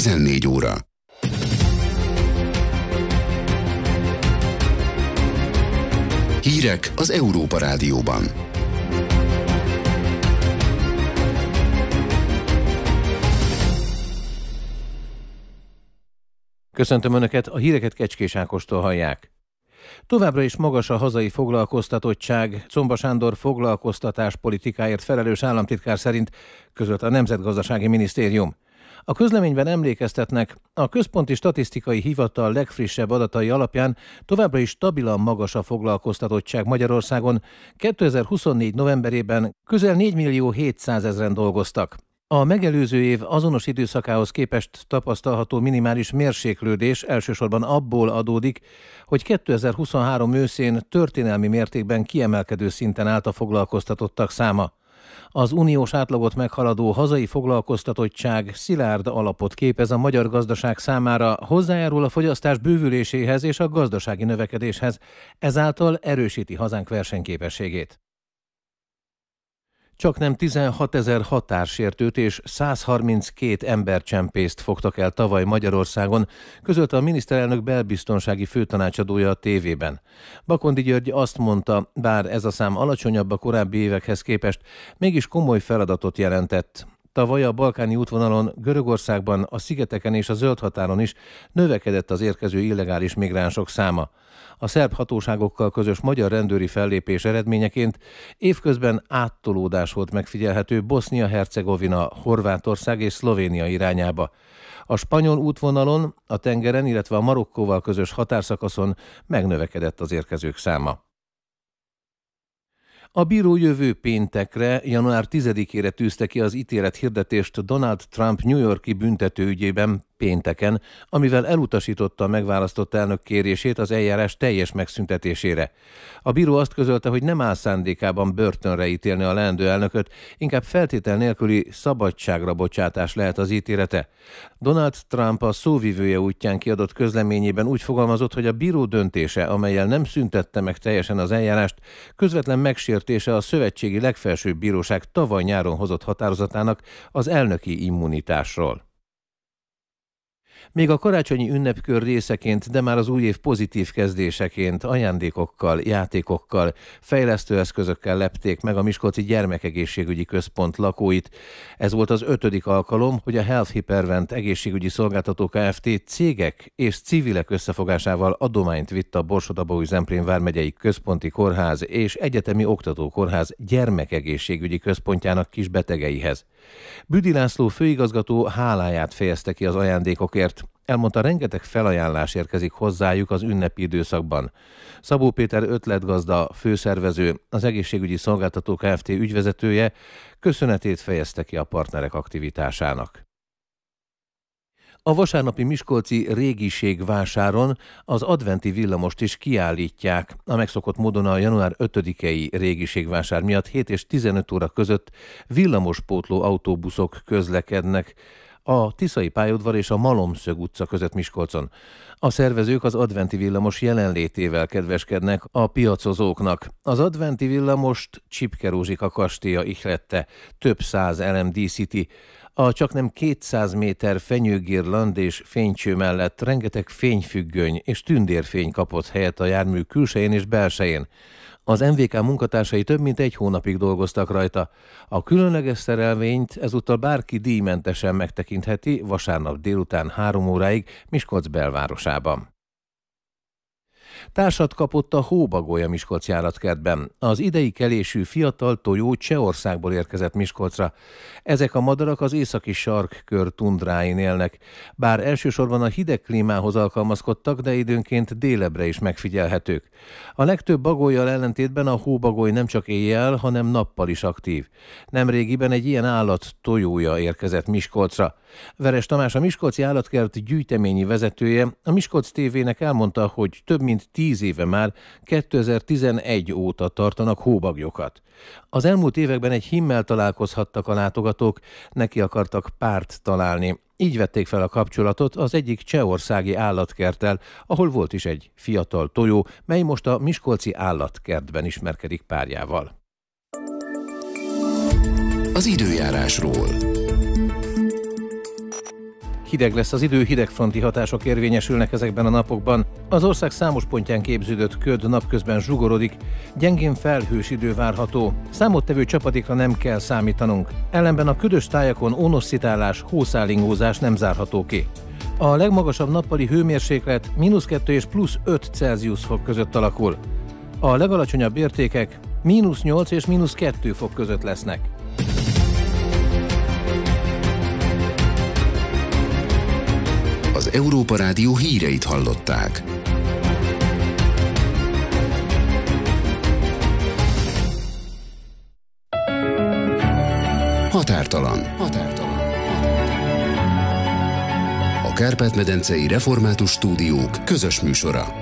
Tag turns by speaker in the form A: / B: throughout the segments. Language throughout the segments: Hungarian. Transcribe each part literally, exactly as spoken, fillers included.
A: tizennégy óra. Hírek az Európa Rádióban.
B: Köszöntöm Önöket, a híreket Kecskés Ákostól hallják. Továbbra is magas a hazai foglalkoztatottság. Czomba Sándor foglalkoztatáspolitikáért felelős államtitkár szerint közölte a Nemzetgazdasági Minisztérium. A közleményben emlékeztetnek, a Központi Statisztikai Hivatal legfrissebb adatai alapján továbbra is stabilan magas a foglalkoztatottság Magyarországon. kétezer-huszonnégy novemberében közel négymillió hétszázezren dolgoztak. A megelőző év azonos időszakához képest tapasztalható minimális mérséklődés elsősorban abból adódik, hogy kétezer-huszonhárom őszén történelmi mértékben kiemelkedő szinten állt a foglalkoztatottak száma. Az uniós átlagot meghaladó hazai foglalkoztatottság szilárd alapot képez a magyar gazdaság számára, hozzájárul a fogyasztás bővüléséhez és a gazdasági növekedéshez, ezáltal erősíti hazánk versenyképességét. Csaknem tizenhatezer határsértőt és százharminckét embercsempészt fogtak el tavaly Magyarországon, közölte a miniszterelnök belbiztonsági főtanácsadója a tévében. Bakondi György azt mondta, bár ez a szám alacsonyabb a korábbi évekhez képest, mégis komoly feladatot jelentett. Tavaly a balkáni útvonalon, Görögországban, a szigeteken és a zöldhatáron is növekedett az érkező illegális migránsok száma. A szerb hatóságokkal közös magyar rendőri fellépés eredményeként évközben áttolódás volt megfigyelhető Bosznia-Hercegovina, Horvátország és Szlovénia irányába. A spanyol útvonalon, a tengeren, illetve a Marokkóval közös határszakaszon megnövekedett az érkezők száma. A bíró jövő péntekre, január tizedikére tűzte ki az ítélethirdetést Donald Trump New York-i büntetőügyében pénteken, amivel elutasította a megválasztott elnök kérését az eljárás teljes megszüntetésére. A bíró azt közölte, hogy nem áll szándékában börtönre ítélni a leendő elnököt, inkább feltétel nélküli szabadságra bocsátás lehet az ítélete. Donald Trump a szóvivője útján kiadott közleményében úgy fogalmazott, hogy a bíró döntése, amellyel nem szüntette meg teljesen az eljárást, közvetlen megsértése a szövetségi legfelsőbb bíróság tavaly nyáron hozott határozatának az elnöki immunitásról. Még a karácsonyi ünnepkör részeként, de már az új év pozitív kezdéseként ajándékokkal, játékokkal, fejlesztő eszközökkel lepték meg a Miskolci Gyermekegészségügyi Központ lakóit. Ez volt az ötödik alkalom, hogy a Health Hypervent egészségügyi szolgáltató Kft. Cégek és civilek összefogásával adományt vitt a Borsod-Abaúj-Zemplén vármegyei Központi Kórház és Egyetemi Oktatókórház gyermekegészségügyi központjának kis betegeihez. Büdi László főigazgató háláját fejezte ki az ajándékokért. Elmondta, rengeteg felajánlás érkezik hozzájuk az ünnepi időszakban. Szabó Péter ötletgazda, főszervező, az egészségügyi szolgáltató Kft. Ügyvezetője köszönetét fejezte ki a partnerek aktivitásának. A vasárnapi miskolci régiségvásáron az adventi villamost is kiállítják. A megszokott módon a január ötödikei régiségvásár miatt hét és tizenöt óra között villamospótló autóbuszok közlekednek a Tiszai pályaudvar és a Malomszög utca között Miskolcon. A szervezők az adventi villamos jelenlétével kedveskednek a piacozóknak. Az adventi villamost Csipke Rózsika kastélya ihlette, több száz elem díszíti. A csaknem kétszáz méter fenyőgirland és fénycső mellett rengeteg fényfüggöny és tündérfény kapott helyet a jármű külsején és belsején. Az em vé ká munkatársai több mint egy hónapig dolgoztak rajta. A különleges szerelvényt ezúttal bárki díjmentesen megtekintheti vasárnap délután három óráig Miskolc belvárosában. Társat kapott a hóbagoly a miskolci állatkertben. Az idei kelésű fiatal tojó Csehországból érkezett Miskolcra. Ezek a madarak az északi sarkkör tundráin élnek. Bár elsősorban a hideg klímához alkalmazkodtak, de időnként délebbre is megfigyelhetők. A legtöbb bagollyal ellentétben a hóbagoly nem csak éjjel, hanem nappal is aktív. Nemrégiben egy ilyen állat tojója érkezett Miskolcra. Veres Tamás, a Miskolci Állatkert gyűjteményi vezetője, a Miskolc té vének elmondta, hogy több mint tíz éve már kétezer-tizenegy óta tartanak hóbaglyokat. Az elmúlt években egy hímmel találkozhattak a látogatók, neki akartak párt találni. Így vették fel a kapcsolatot az egyik csehországi állatkerttel, ahol volt is egy fiatal tojó, mely most a Miskolci Állatkertben ismerkedik párjával.
A: Az időjárásról.
B: hideg lesz az idő, hidegfronti hatások érvényesülnek ezekben a napokban. Az ország számos pontján képződött köd napközben zsugorodik, gyengén felhős idő várható. Számottevő csapadékra nem kell számítanunk. Ellenben a ködös tájakon ónosszitálás, hószálingózás nem zárható ki. A legmagasabb nappali hőmérséklet mínusz kettő és plusz öt Celsius fok között alakul. A legalacsonyabb értékek mínusz nyolc és mínusz kettő fok között lesznek.
A: Az Európa Rádió híreit hallották. Határtalan. Határtalan. A Kárpát-medencei Református Stúdiók közös műsora.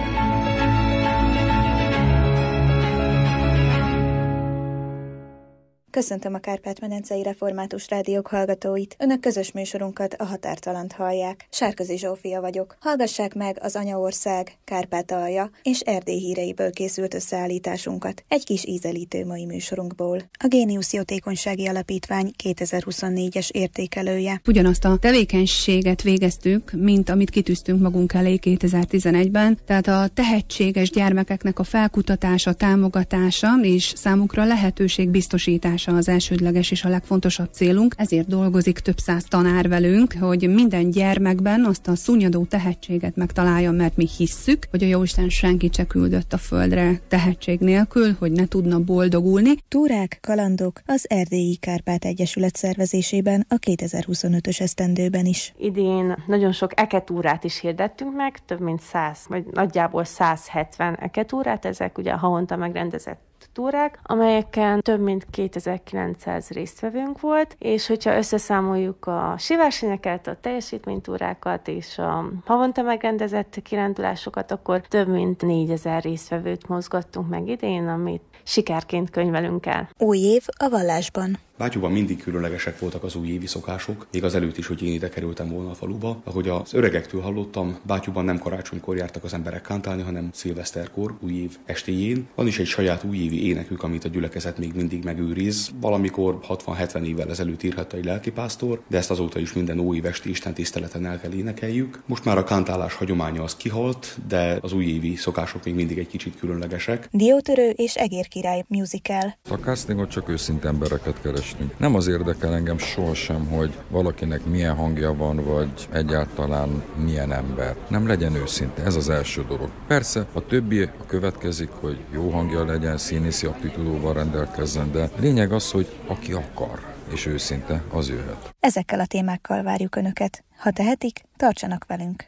C: Köszöntöm a Kárpát-medencei Református Rádiók hallgatóit. Önök közös műsorunkat, a Határtalant hallják. Sárközi Zsófia vagyok. Hallgassák meg az Anyaország, Kárpátalja és Erdély híreiből készült összeállításunkat egy kis ízelítő mai műsorunkból. A Géniusz Jótékonysági Alapítvány kétezer-huszonnégyes értékelője.
D: Ugyanazt a tevékenységet végeztük, mint amit kitűztünk magunk elé kétezer-tizenegyben, tehát a tehetséges gyermekeknek a felkutatása, támogatása és számukra lehetőség biztosítása az elsődleges és a legfontosabb célunk, ezért dolgozik több száz tanár velünk, hogy minden gyermekben azt a szunnyadó tehetséget megtalálja, mert mi hisszük, hogy a Jóisten senkit se küldött a földre tehetség nélkül, hogy ne tudna boldogulni.
C: Túrák, kalandok az Erdélyi Kárpát Egyesület szervezésében a kétezer-huszonötös esztendőben is.
E: Idén nagyon sok eketúrát is hirdettünk meg, több mint száz, vagy nagyjából száz hetven eketúrát, ezek ugye havonta megrendezett túrák, amelyeken több mint kétezer-kilencszáz résztvevőnk volt, és hogyha összeszámoljuk a síversenyeket, a teljesítménytúrákat és a havonta megrendezett kirándulásokat, akkor több mint négyezer résztvevőt mozgattunk meg idén, amit sikerként könyvelünk el.
C: Új év a vallásban.
F: Bátyúban mindig különlegesek voltak az újévi szokások, még az előtt is, hogy én ide kerültem volna a faluba. Ahogy az öregektől hallottam, Bátyúban nem karácsonykor jártak az emberek kántálni, hanem szilveszterkor, újév estéjén. Van is egy saját újévi énekük, amit a gyülekezet még mindig megőriz. Valamikor hatvan-hetven évvel ezelőtt írhatta egy lelkipásztor, de ezt azóta is minden újév esti istentiszteleten el kell énekeljük. Most már a kántálás hagyománya az kihalt, de az újévi szokások még mindig egy kicsit különlegesek.
C: Diótörő és Egér király musical.
G: A castingot csak őszinte embereket keres. Nem az érdekel engem sohasem, hogy valakinek milyen hangja van, vagy egyáltalán milyen ember. Nem legyen őszinte, ez az első dolog. Persze, a többi a következik, hogy jó hangja legyen, színészi aptitúdóval rendelkezzen, de lényeg az, hogy aki akar, és őszinte, az jöhet.
C: Ezekkel a témákkal várjuk Önöket. Ha tehetik, tartsanak velünk!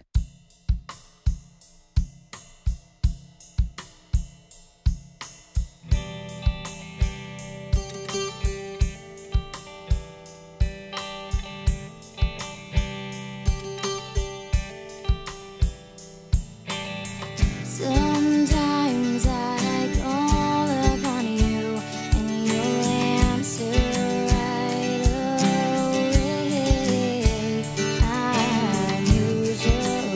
H: Usually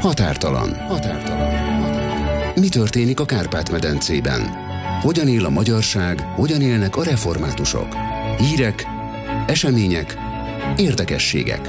A: Határtalan. Határtalan. Mi történik a Kárpát-medencében? Hogyan él a magyarság, hogyan élnek a reformátusok? Hírek, események, érdekességek.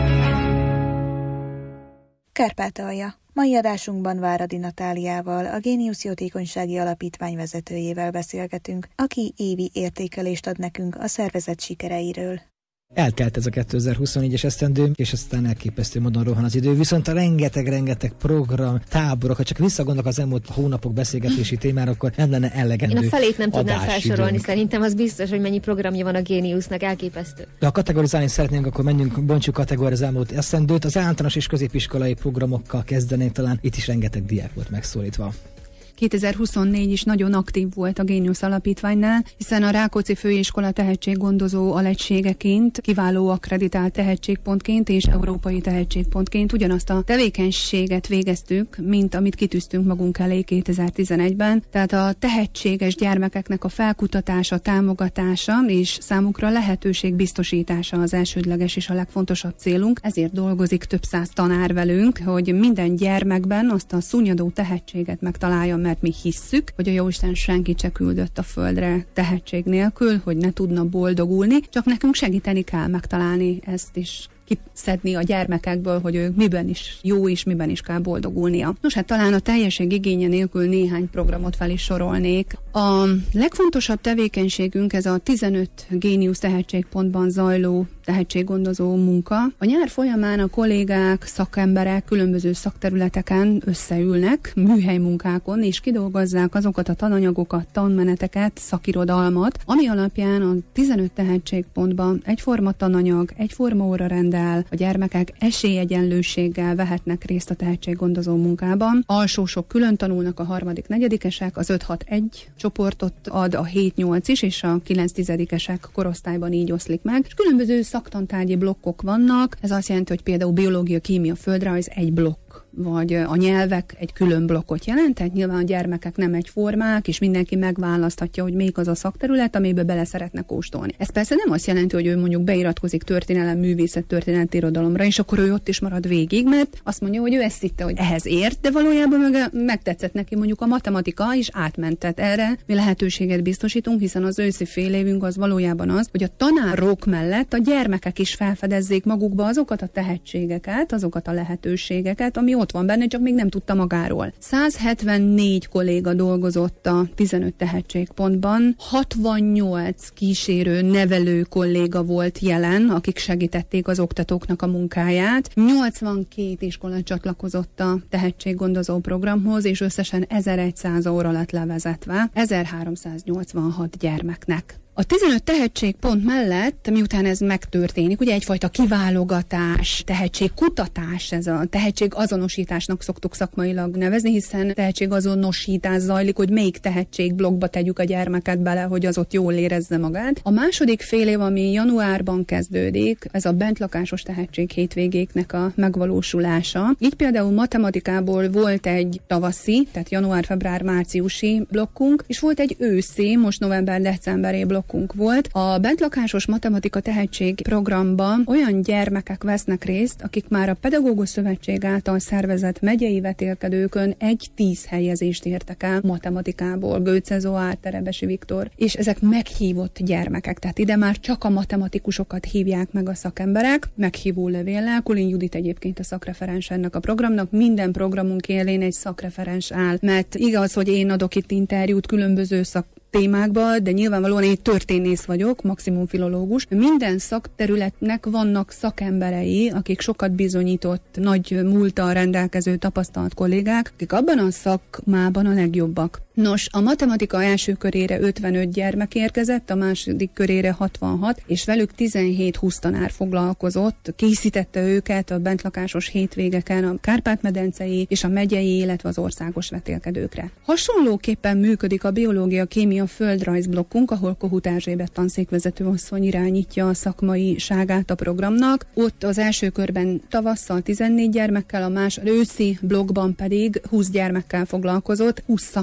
C: Kárpátalja. Mai adásunkban Váradi Natáliával, a Géniusz Jótékonysági Alapítvány vezetőjével beszélgetünk, aki évi értékelést ad nekünk a szervezet sikereiről.
H: Eltelt ez a kétezer-huszonnégyes esztendő, és aztán elképesztő módon rohan az idő. Viszont a rengeteg-rengeteg program, táborok, ha csak visszagondolok az elmúlt hónapok beszélgetési témára, akkor nem lenne elegendő.
I: Én a felét nem tudnám
H: adásidőnk.
I: felsorolni, szerintem az biztos, hogy mennyi programja van a Géniusznak, elképesztő.
H: De ha kategorizálni szeretnénk, akkor menjünk, bontsuk kategóriára az elmúlt esztendőt. Az általános és középiskolai programokkal kezdenénk, talán itt is rengeteg diák volt megszólítva.
D: kétezer-huszonnégy is nagyon aktív volt a Géniusz Alapítványnál, hiszen a Rákóczi Főiskola tehetséggondozó alegységeként, kiváló akkreditált tehetségpontként és európai tehetségpontként ugyanazt a tevékenységet végeztük, mint amit kitűztünk magunk elé kétezer-tizenegyben. Tehát a tehetséges gyermekeknek a felkutatása, támogatása és számukra lehetőség biztosítása az elsődleges és a legfontosabb célunk. Ezért dolgozik több száz tanár velünk, hogy minden gyermekben azt a szúnyadó tehetséget megtalálja, mert mi hisszük, hogy a Jóisten senkit se küldött a földre tehetség nélkül, hogy ne tudna boldogulni, csak nekünk segíteni kell megtalálni ezt is, kiszedni a gyermekekből, hogy ők miben is jó és miben is kell boldogulnia. Nos, hát talán a teljesség igénye nélkül néhány programot fel is sorolnék. A legfontosabb tevékenységünk ez a tizenöt Géniusz tehetségpontban zajló tehetséggondozó munka. A nyár folyamán a kollégák, szakemberek különböző szakterületeken összeülnek, műhelymunkákon, és kidolgozzák azokat a tananyagokat, tanmeneteket, szakirodalmat, ami alapján a tizenöt tehetségpontban egyforma tananyag, egyforma órarendel, a gyermekek esélyegyenlőséggel vehetnek részt a tehetséggondozó munkában. Alsósok külön tanulnak, a harmadik, negyedikesek, az öt hat egy csoportot ad, a hét nyolc is, és a kilenc tizedikesek korosztályban így oszlik meg. És különböző szaktantárgyi blokkok vannak, ez azt jelenti, hogy például biológia, kémia, földrajz egy blokk, vagy a nyelvek egy külön blokkot jelent, tehát nyilván a gyermekek nem egyformák, és mindenki megválaszthatja, hogy melyik az a szakterület, amiben bele szeretne kóstolni. Ez persze nem azt jelenti, hogy ő mondjuk beiratkozik történelem, művészet, történelmi irodalomra, és akkor ő ott is marad végig, mert azt mondja, hogy ő ezt hitte, hogy ehhez ért, de valójában meg megtetszett neki mondjuk a matematika, és átmentett erre. Mi lehetőséget biztosítunk, hiszen az őszi fél évünk az valójában az, hogy a tanárok mellett a gyermekek is felfedezzék magukba azokat a tehetségeket, azokat a lehetőségeket, ami ott van benne, csak még nem tudta magáról. száz hetvennégy kolléga dolgozott a tizenöt tehetségpontban, hatvannyolc kísérő, nevelő kolléga volt jelen, akik segítették az oktatóknak a munkáját. nyolcvankét iskola csatlakozott a tehetséggondozó programhoz, és összesen ezerszáz óra lett levezetve ezerháromszáznyolcvanhat gyermeknek. A tizenöt tehetségpont mellett, miután ez megtörténik, ugye egyfajta kiválogatás, tehetségkutatás, ez a tehetségazonosításnak szoktuk szakmailag nevezni, hiszen tehetségazonosítás zajlik, hogy melyik tehetségblokkba tegyük a gyermeket bele, hogy az ott jól érezze magát. A második fél év, ami januárban kezdődik, ez a bentlakásos tehetség hétvégéknek a megvalósulása. Így például matematikából volt egy tavaszi, tehát január-február-márciusi blokkunk, és volt egy őszi, most november-decemberi blokk volt. A bentlakásos matematika tehetség programban olyan gyermekek vesznek részt, akik már a Pedagógus Szövetség által szervezett megyei vetélkedőkön egy tíz helyezést értek el matematikából, Gőce Zoár, Terebesi Viktor, és ezek meghívott gyermekek, tehát ide már csak a matematikusokat hívják meg a szakemberek, meghívó levéllel. Kulin Judit egyébként a szakreferens ennek a programnak, minden programunk élén egy szakreferens áll, mert igaz, hogy én adok itt interjút különböző szak témákba, de nyilvánvalóan én történész vagyok, maximum filológus. Minden szakterületnek vannak szakemberei, akik sokat bizonyított, nagy múlttal rendelkező tapasztalt kollégák, akik abban a szakmában a legjobbak. Nos, a matematika első körére ötvenöt gyermek érkezett, a második körére hatvanhat, és velük tizenhét-húsz tanár foglalkozott, készítette őket a bentlakásos hétvégeken a Kárpát-medencei és a megyei, illetve az országos vetélkedőkre. Hasonlóképpen működik a biológia, kémia, földrajz blokkunk, ahol Kohut Erzsébet tanszékvezető asszony irányítja a szakmaiságát a programnak. Ott az első körben tavasszal tizennégy gyermekkel, a más őszi blokkban pedig húsz gyermekkel foglalkozott, húsz szakember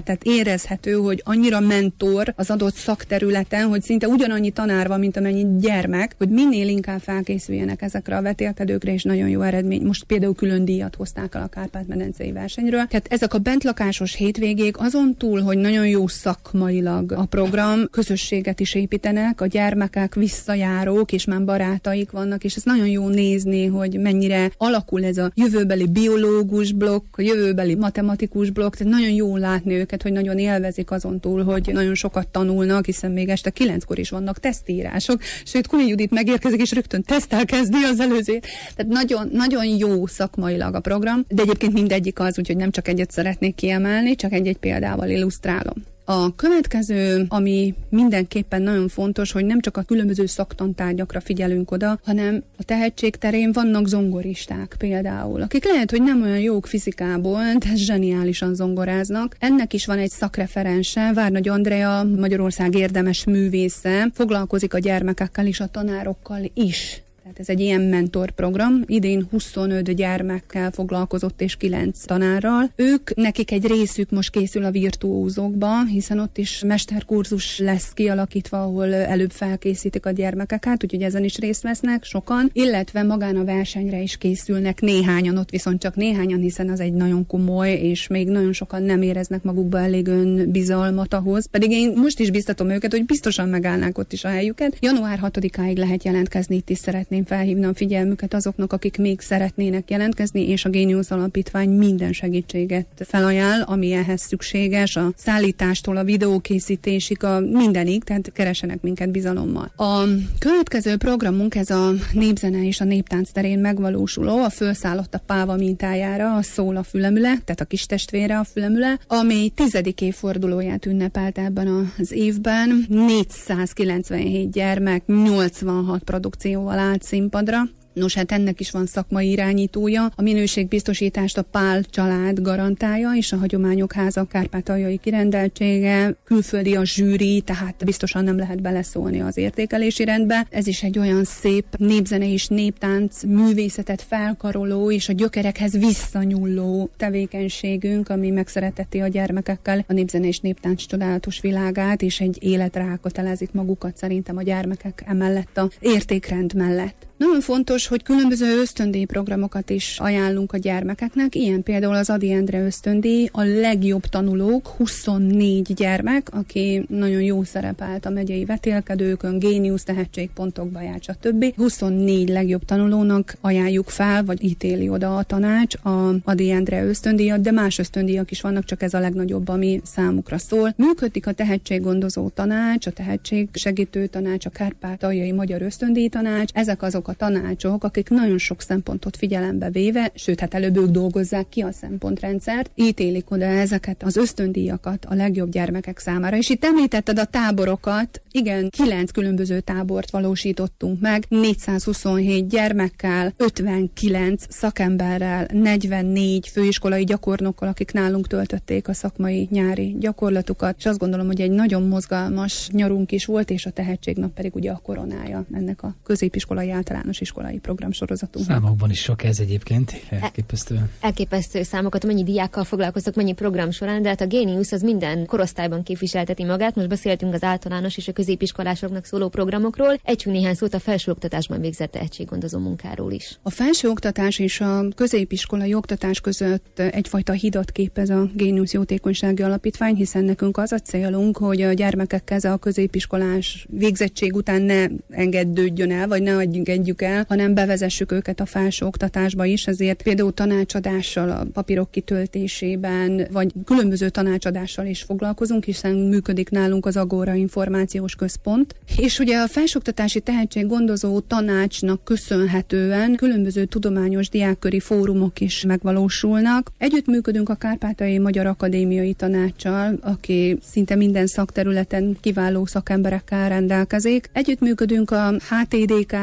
D: tanár, tehát érezhető, hogy annyira mentor az adott szakterületen, hogy szinte ugyanannyi tanár van, mint amennyi gyermek, hogy minél inkább felkészüljenek ezekre a vetélkedőkre, és nagyon jó eredmény. Most például külön díjat hozták el a Kárpát-medencei versenyről. Tehát ezek a bentlakásos hétvégék azon túl, hogy nagyon jó szakmailag a program, közösséget is építenek, a gyermekek visszajárók, és már barátaik vannak, és ez nagyon jó nézni, hogy mennyire alakul ez a jövőbeli biológus blokk, a jövőbeli matematikus blokk, tehát nagyon jó látni őket, hogy nagyon élvezik azon túl, hogy nagyon sokat tanulnak, hiszen még este kilenckor is vannak tesztírások, sőt, Kuni Judit megérkezik, és rögtön tesztel kezdi az előzőt. Tehát nagyon, nagyon jó szakmailag a program, de egyébként mindegyik az, úgyhogy nem csak egyet szeretnék kiemelni, csak egy-egy példával illusztrálom. A következő, ami mindenképpen nagyon fontos, hogy nem csak a különböző szaktantárgyakra figyelünk oda, hanem a tehetség terén vannak zongoristák például, akik lehet, hogy nem olyan jók fizikából, de zseniálisan zongoráznak. Ennek is van egy szakreferense, Várnagy Andrea, Magyarország érdemes művésze, foglalkozik a gyermekekkel és a tanárokkal is. Tehát ez egy ilyen mentorprogram. Idén huszonöt gyermekkel foglalkozott és kilenc tanárral. Ők, nekik egy részük most készül a virtuózokba, hiszen ott is mesterkurzus lesz kialakítva, ahol előbb felkészítik a gyermekeket, úgyhogy ezen is részt vesznek sokan, illetve magán a versenyre is készülnek néhányan, ott viszont csak néhányan, hiszen az egy nagyon komoly, és még nagyon sokan nem éreznek magukba elég önbizalmat ahhoz. Pedig én most is biztatom őket, hogy biztosan megállnák ott is a helyüket. január hatodikáig lehet jelentkezni, itt is szeretném felhívni a figyelmüket azoknak, akik még szeretnének jelentkezni, és a Géniusz Alapítvány minden segítséget felajánl, ami ehhez szükséges, a szállítástól a videókészítésig, a mindenig, tehát keresenek minket bizalommal. A következő programunk ez a népzene és a néptánc terén megvalósuló, a fölszállott a páva mintájára, a Szól a fülemüle, tehát a kis testvére a fülemüle, ami tizedik évfordulóját ünnepelt ebben az évben. négyszázkilencvenhét gyermek, nyolcvanhat produkcióval állt színpadra. Nos, hát ennek is van szakmai irányítója. A minőségbiztosítást a Pál család garantálja, és a Hagyományok Háza kárpátaljai kirendeltsége, külföldi a zsűri, tehát biztosan nem lehet beleszólni az értékelési rendbe. Ez is egy olyan szép népzene és néptánc művészetet felkaroló és a gyökerekhez visszanyúló tevékenységünk, ami megszereteti a gyermekekkel a népzene és néptánc csodálatos világát, és egy életre elkötelezik magukat szerintem a gyermekek emellett a értékrend mellett. Nagyon fontos, hogy különböző ösztöndíj programokat is ajánlunk a gyermekeknek, ilyen például az Ady Endre ösztöndíj, a legjobb tanulók, huszonnégy gyermek, aki nagyon jó szerepelt a megyei vetélkedőkön, Géniusz tehetségpontokba járt, stb. huszonnégy legjobb tanulónak ajánljuk fel, vagy ítéli oda a tanács a Ady Endre ösztöndíjat, de más ösztöndíjak is vannak, csak ez a legnagyobb, ami számukra szól. Működik a tehetséggondozó tanács, a tehetségsegítő tanács, a Kárpátaljai Magyar Ösztöndíj tanács, ezek azok a tanácsok, akik nagyon sok szempontot figyelembe véve, sőt, hát előbb ők dolgozzák ki a szempontrendszert, ítélik oda ezeket az ösztöndíjakat a legjobb gyermekek számára. És itt említetted a táborokat, igen, kilenc különböző tábort valósítottunk meg, négyszázhuszonhét gyermekkel, ötvenkilenc szakemberrel, negyvennégy főiskolai gyakornokkal, akik nálunk töltötték a szakmai nyári gyakorlatukat, és azt gondolom, hogy egy nagyon mozgalmas nyarunk is volt, és a Tehetségnap pedig ugye a koronája ennek a középiskolai általános iskolai programsorozatunk.
H: Számokban is sok ez egyébként, elképesztő.
I: Elképesztő számokat, mennyi diákkal foglalkoztak, mennyi program során, de hát a Géniusz az minden korosztályban képviselteti magát. Most beszéltünk az általános és a középiskolásoknak szóló programokról, együnk néhány szót a felsőoktatásban végzett tehetséggondozó munkáról is. A
D: felsőoktatás és a középiskolai oktatás között egyfajta hidat képez a Géniusz Jótékonysági Alapítvány, hiszen nekünk az a célunk, hogy a gyermekek keze a középiskolás végzettség után ne engedődjön el, vagy ne engedjük el, hanem bevezessük őket a felsőoktatásba is, ezért például tanácsadással, a papírok kitöltésében, vagy különböző tanácsadással is foglalkozunk, hiszen működik nálunk az Agora Információs Központ. És ugye a felsőoktatási tehetséggondozó tanácsnak köszönhetően különböző tudományos diákköri fórumok is megvalósulnak. Együttműködünk a Kárpátaljai Magyar Akadémiai Tanácssal, aki szinte minden szakterületen kiváló szakemberekkel rendelkezik. Együttműködünk a há té dé ká-val, az o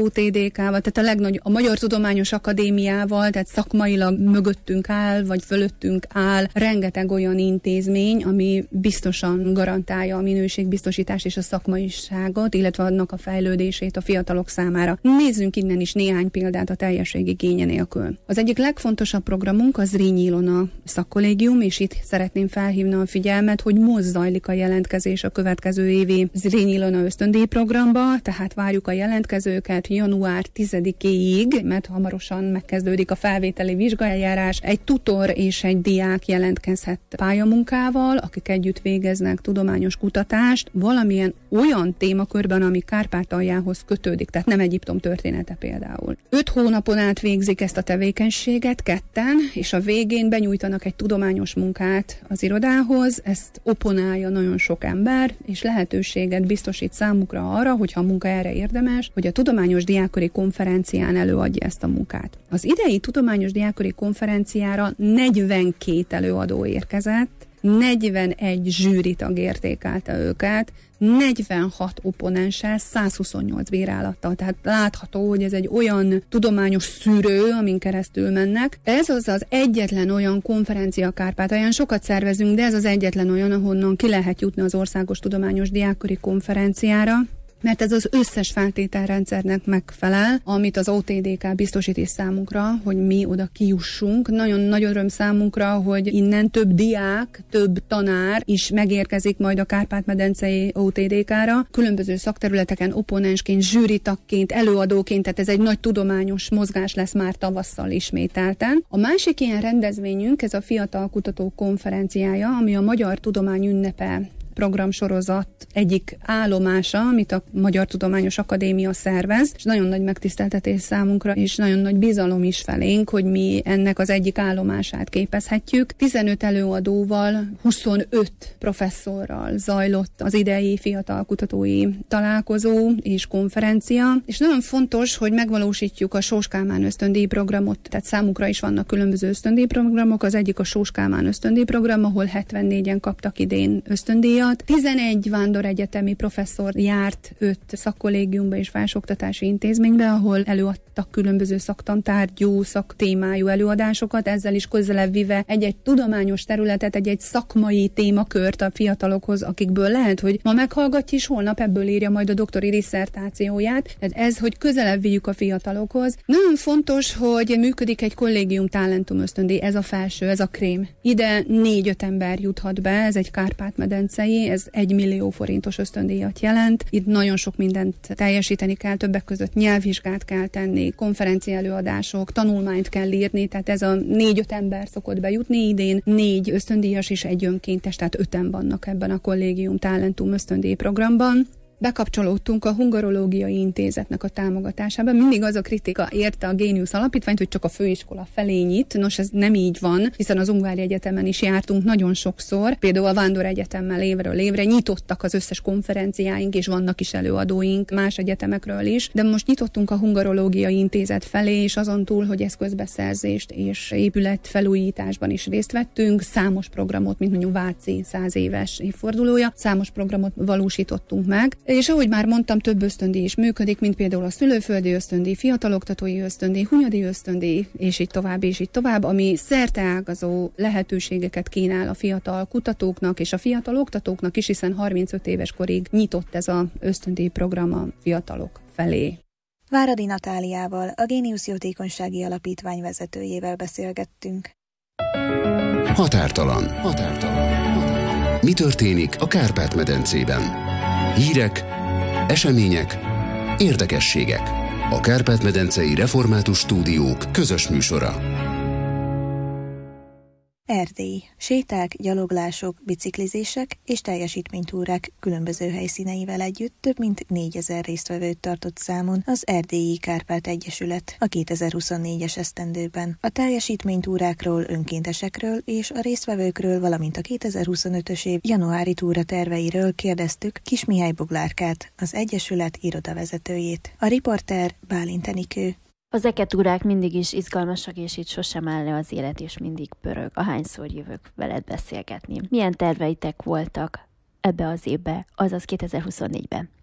D: té dé ká-val, tehát a legnagyobb, a Magyar Tudományos Akadémiával, tehát szakmailag mögöttünk áll, vagy fölöttünk áll rengeteg olyan intézmény, ami biztosan garantálja a minőségbiztosítást és a szakmaiságot, illetve annak a fejlődését a fiatalok számára. Nézzünk innen is néhány példát a teljesség igénye nélkül. Az egyik legfontosabb programunk az Zrínyi Ilona szakkollégium, és itt szeretném felhívni a figyelmet, hogy most zajlik a jelentkezés a következő évi Zrínyi Ilona ösztöndíj programba, tehát várjuk a jelentkezőket január tizedikéig, mert hamarosan megkezdődik a felvételi vizsgaeljárás. Egy tutor és egy diák jelentkezhet pályamunkával, akik együtt végeznek tudományos kutatást valamilyen olyan témakörben, ami Kárpátaljához kötődik, tehát nem Egyiptom története például. Öt hónapon át végzik ezt a tevékenységet ketten, és a végén benyújtanak egy tudományos munkát az irodához, ezt oponálja nagyon sok ember, és lehetőséget biztosít számukra arra, hogyha a munka erre érdemes, hogy a Tudományos Diákkori Konferencián előadja ezt a munkát. Az idei Tudományos Diákkori Konferenciára negyvenkét előadó érkezett, negyvenegy zsűritag értékelte őket, negyvenhat opponenssel, százhuszonnyolc bírálattal. Tehát látható, hogy ez egy olyan tudományos szűrő, amin keresztül mennek. Ez az az egyetlen olyan konferencia Kárpátalján, sokat szervezünk, de ez az egyetlen olyan, ahonnan ki lehet jutni az Országos Tudományos Diákkori Konferenciára, mert ez az összes feltételrendszernek megfelel, amit az o té dé ká biztosít számunkra, hogy mi oda kijussunk. Nagyon nagy öröm számunkra, hogy innen több diák, több tanár is megérkezik majd a Kárpát-medencei o té dé ká-ra, különböző szakterületeken opponensként, zsűritagként, előadóként, tehát ez egy nagy tudományos mozgás lesz már tavasszal ismételten. A másik ilyen rendezvényünk, ez a Fiatal Kutatók Konferenciája, ami a Magyar Tudomány Ünnepe programsorozat egyik állomása, amit a Magyar Tudományos Akadémia szervez, és nagyon nagy megtiszteltetés számunkra, és nagyon nagy bizalom is felénk, hogy mi ennek az egyik állomását képezhetjük. tizenöt előadóval, huszonöt professzorral zajlott az idei fiatal kutatói találkozó és konferencia, és nagyon fontos, hogy megvalósítjuk a Sós Kálmán ösztöndíj programot, tehát számukra is vannak különböző ösztöndíj programok, az egyik a Sós Kálmán ösztöndíj program, ahol hetvennégyen kaptak idén ösztöndíjat. tizenegy vándoregyetemi professzor járt öt szakkollégiumba és felsőoktatási intézménybe, ahol előadtak különböző szaktantárgyú, szaktémájú előadásokat, ezzel is közelebb vive egy-egy tudományos területet, egy-egy szakmai témakört a fiatalokhoz, akikből lehet, hogy ma meghallgatja, és holnap ebből írja majd a doktori disszertációját. Tehát ez, hogy közelebb vigyük a fiatalokhoz. Nagyon fontos, hogy működik egy kollégium talentum ösztöndíj, ez a felső, ez a krém. Ide négy-öt ember juthat be, ez egy Kárpát-medencei, ez egy millió forintos ösztöndíjat jelent. Itt nagyon sok mindent teljesíteni kell, többek között nyelvvizsgát kell tenni, konferencia előadások, tanulmányt kell írni, tehát ez a négy-öt ember szokott bejutni idén, négy ösztöndíjas és egy önkéntes, tehát öten vannak ebben a kollégium talentum ösztöndíj programban. Bekapcsolódtunk a Hungarológiai Intézetnek a támogatásában. Mindig az a kritika érte a Géniusz Alapítványt, hogy csak a főiskola felé nyit. Nos, ez nem így van, hiszen az Ungvári Egyetemen is jártunk nagyon sokszor. Például a Vándor Egyetemmel évről évre nyitottak az összes konferenciáink, és vannak is előadóink más egyetemekről is. De most nyitottunk a Hungarológiai Intézet felé, és azon túl, hogy eszközbeszerzést és épületfelújításban is részt vettünk, számos programot, mint mondjuk Váci száz éves évfordulója, számos programot valósítottunk meg. És ahogy már mondtam, több ösztöndíj is működik, mint például a szülőföldi ösztöndíj, fiataloktatói ösztöndíj, hunyadi ösztöndíj, és így tovább, és így tovább, ami szerteágazó lehetőségeket kínál a fiatal kutatóknak és a fiatal oktatóknak is, hiszen harmincöt éves korig nyitott ez az ösztöndíj program a fiatalok felé.
C: Váradi Natáliával, a Géniusz Jótékonysági Alapítvány vezetőjével beszélgettünk.
A: Határtalan. Határtalan. Határtalan. Mi történik a Kárpát-medencében? Hírek, események, érdekességek. A Kárpát-medencei Református Stúdiók közös műsora.
C: Erdély. Séták, gyaloglások, biciklizések és teljesítménytúrák különböző helyszíneivel együtt több mint négyezer résztvevőt tartott számon az Erdélyi Kárpát Egyesület a kétezer-huszonnégyes esztendőben. A teljesítménytúrákról, önkéntesekről és a résztvevőkről, valamint a kétezer-huszonötös év januári túra terveiről kérdeztük Kis Mihály Boglárkát, az Egyesület irodavezetőjét. A riporter Bálint Enikő.
J: Az eketúrák mindig is izgalmasak, és itt sosem áll le az élet, és mindig pörög. Ahányszor jövök veled beszélgetni. Milyen terveitek voltak ebbe az évbe, azaz kétezer-huszonnégyben?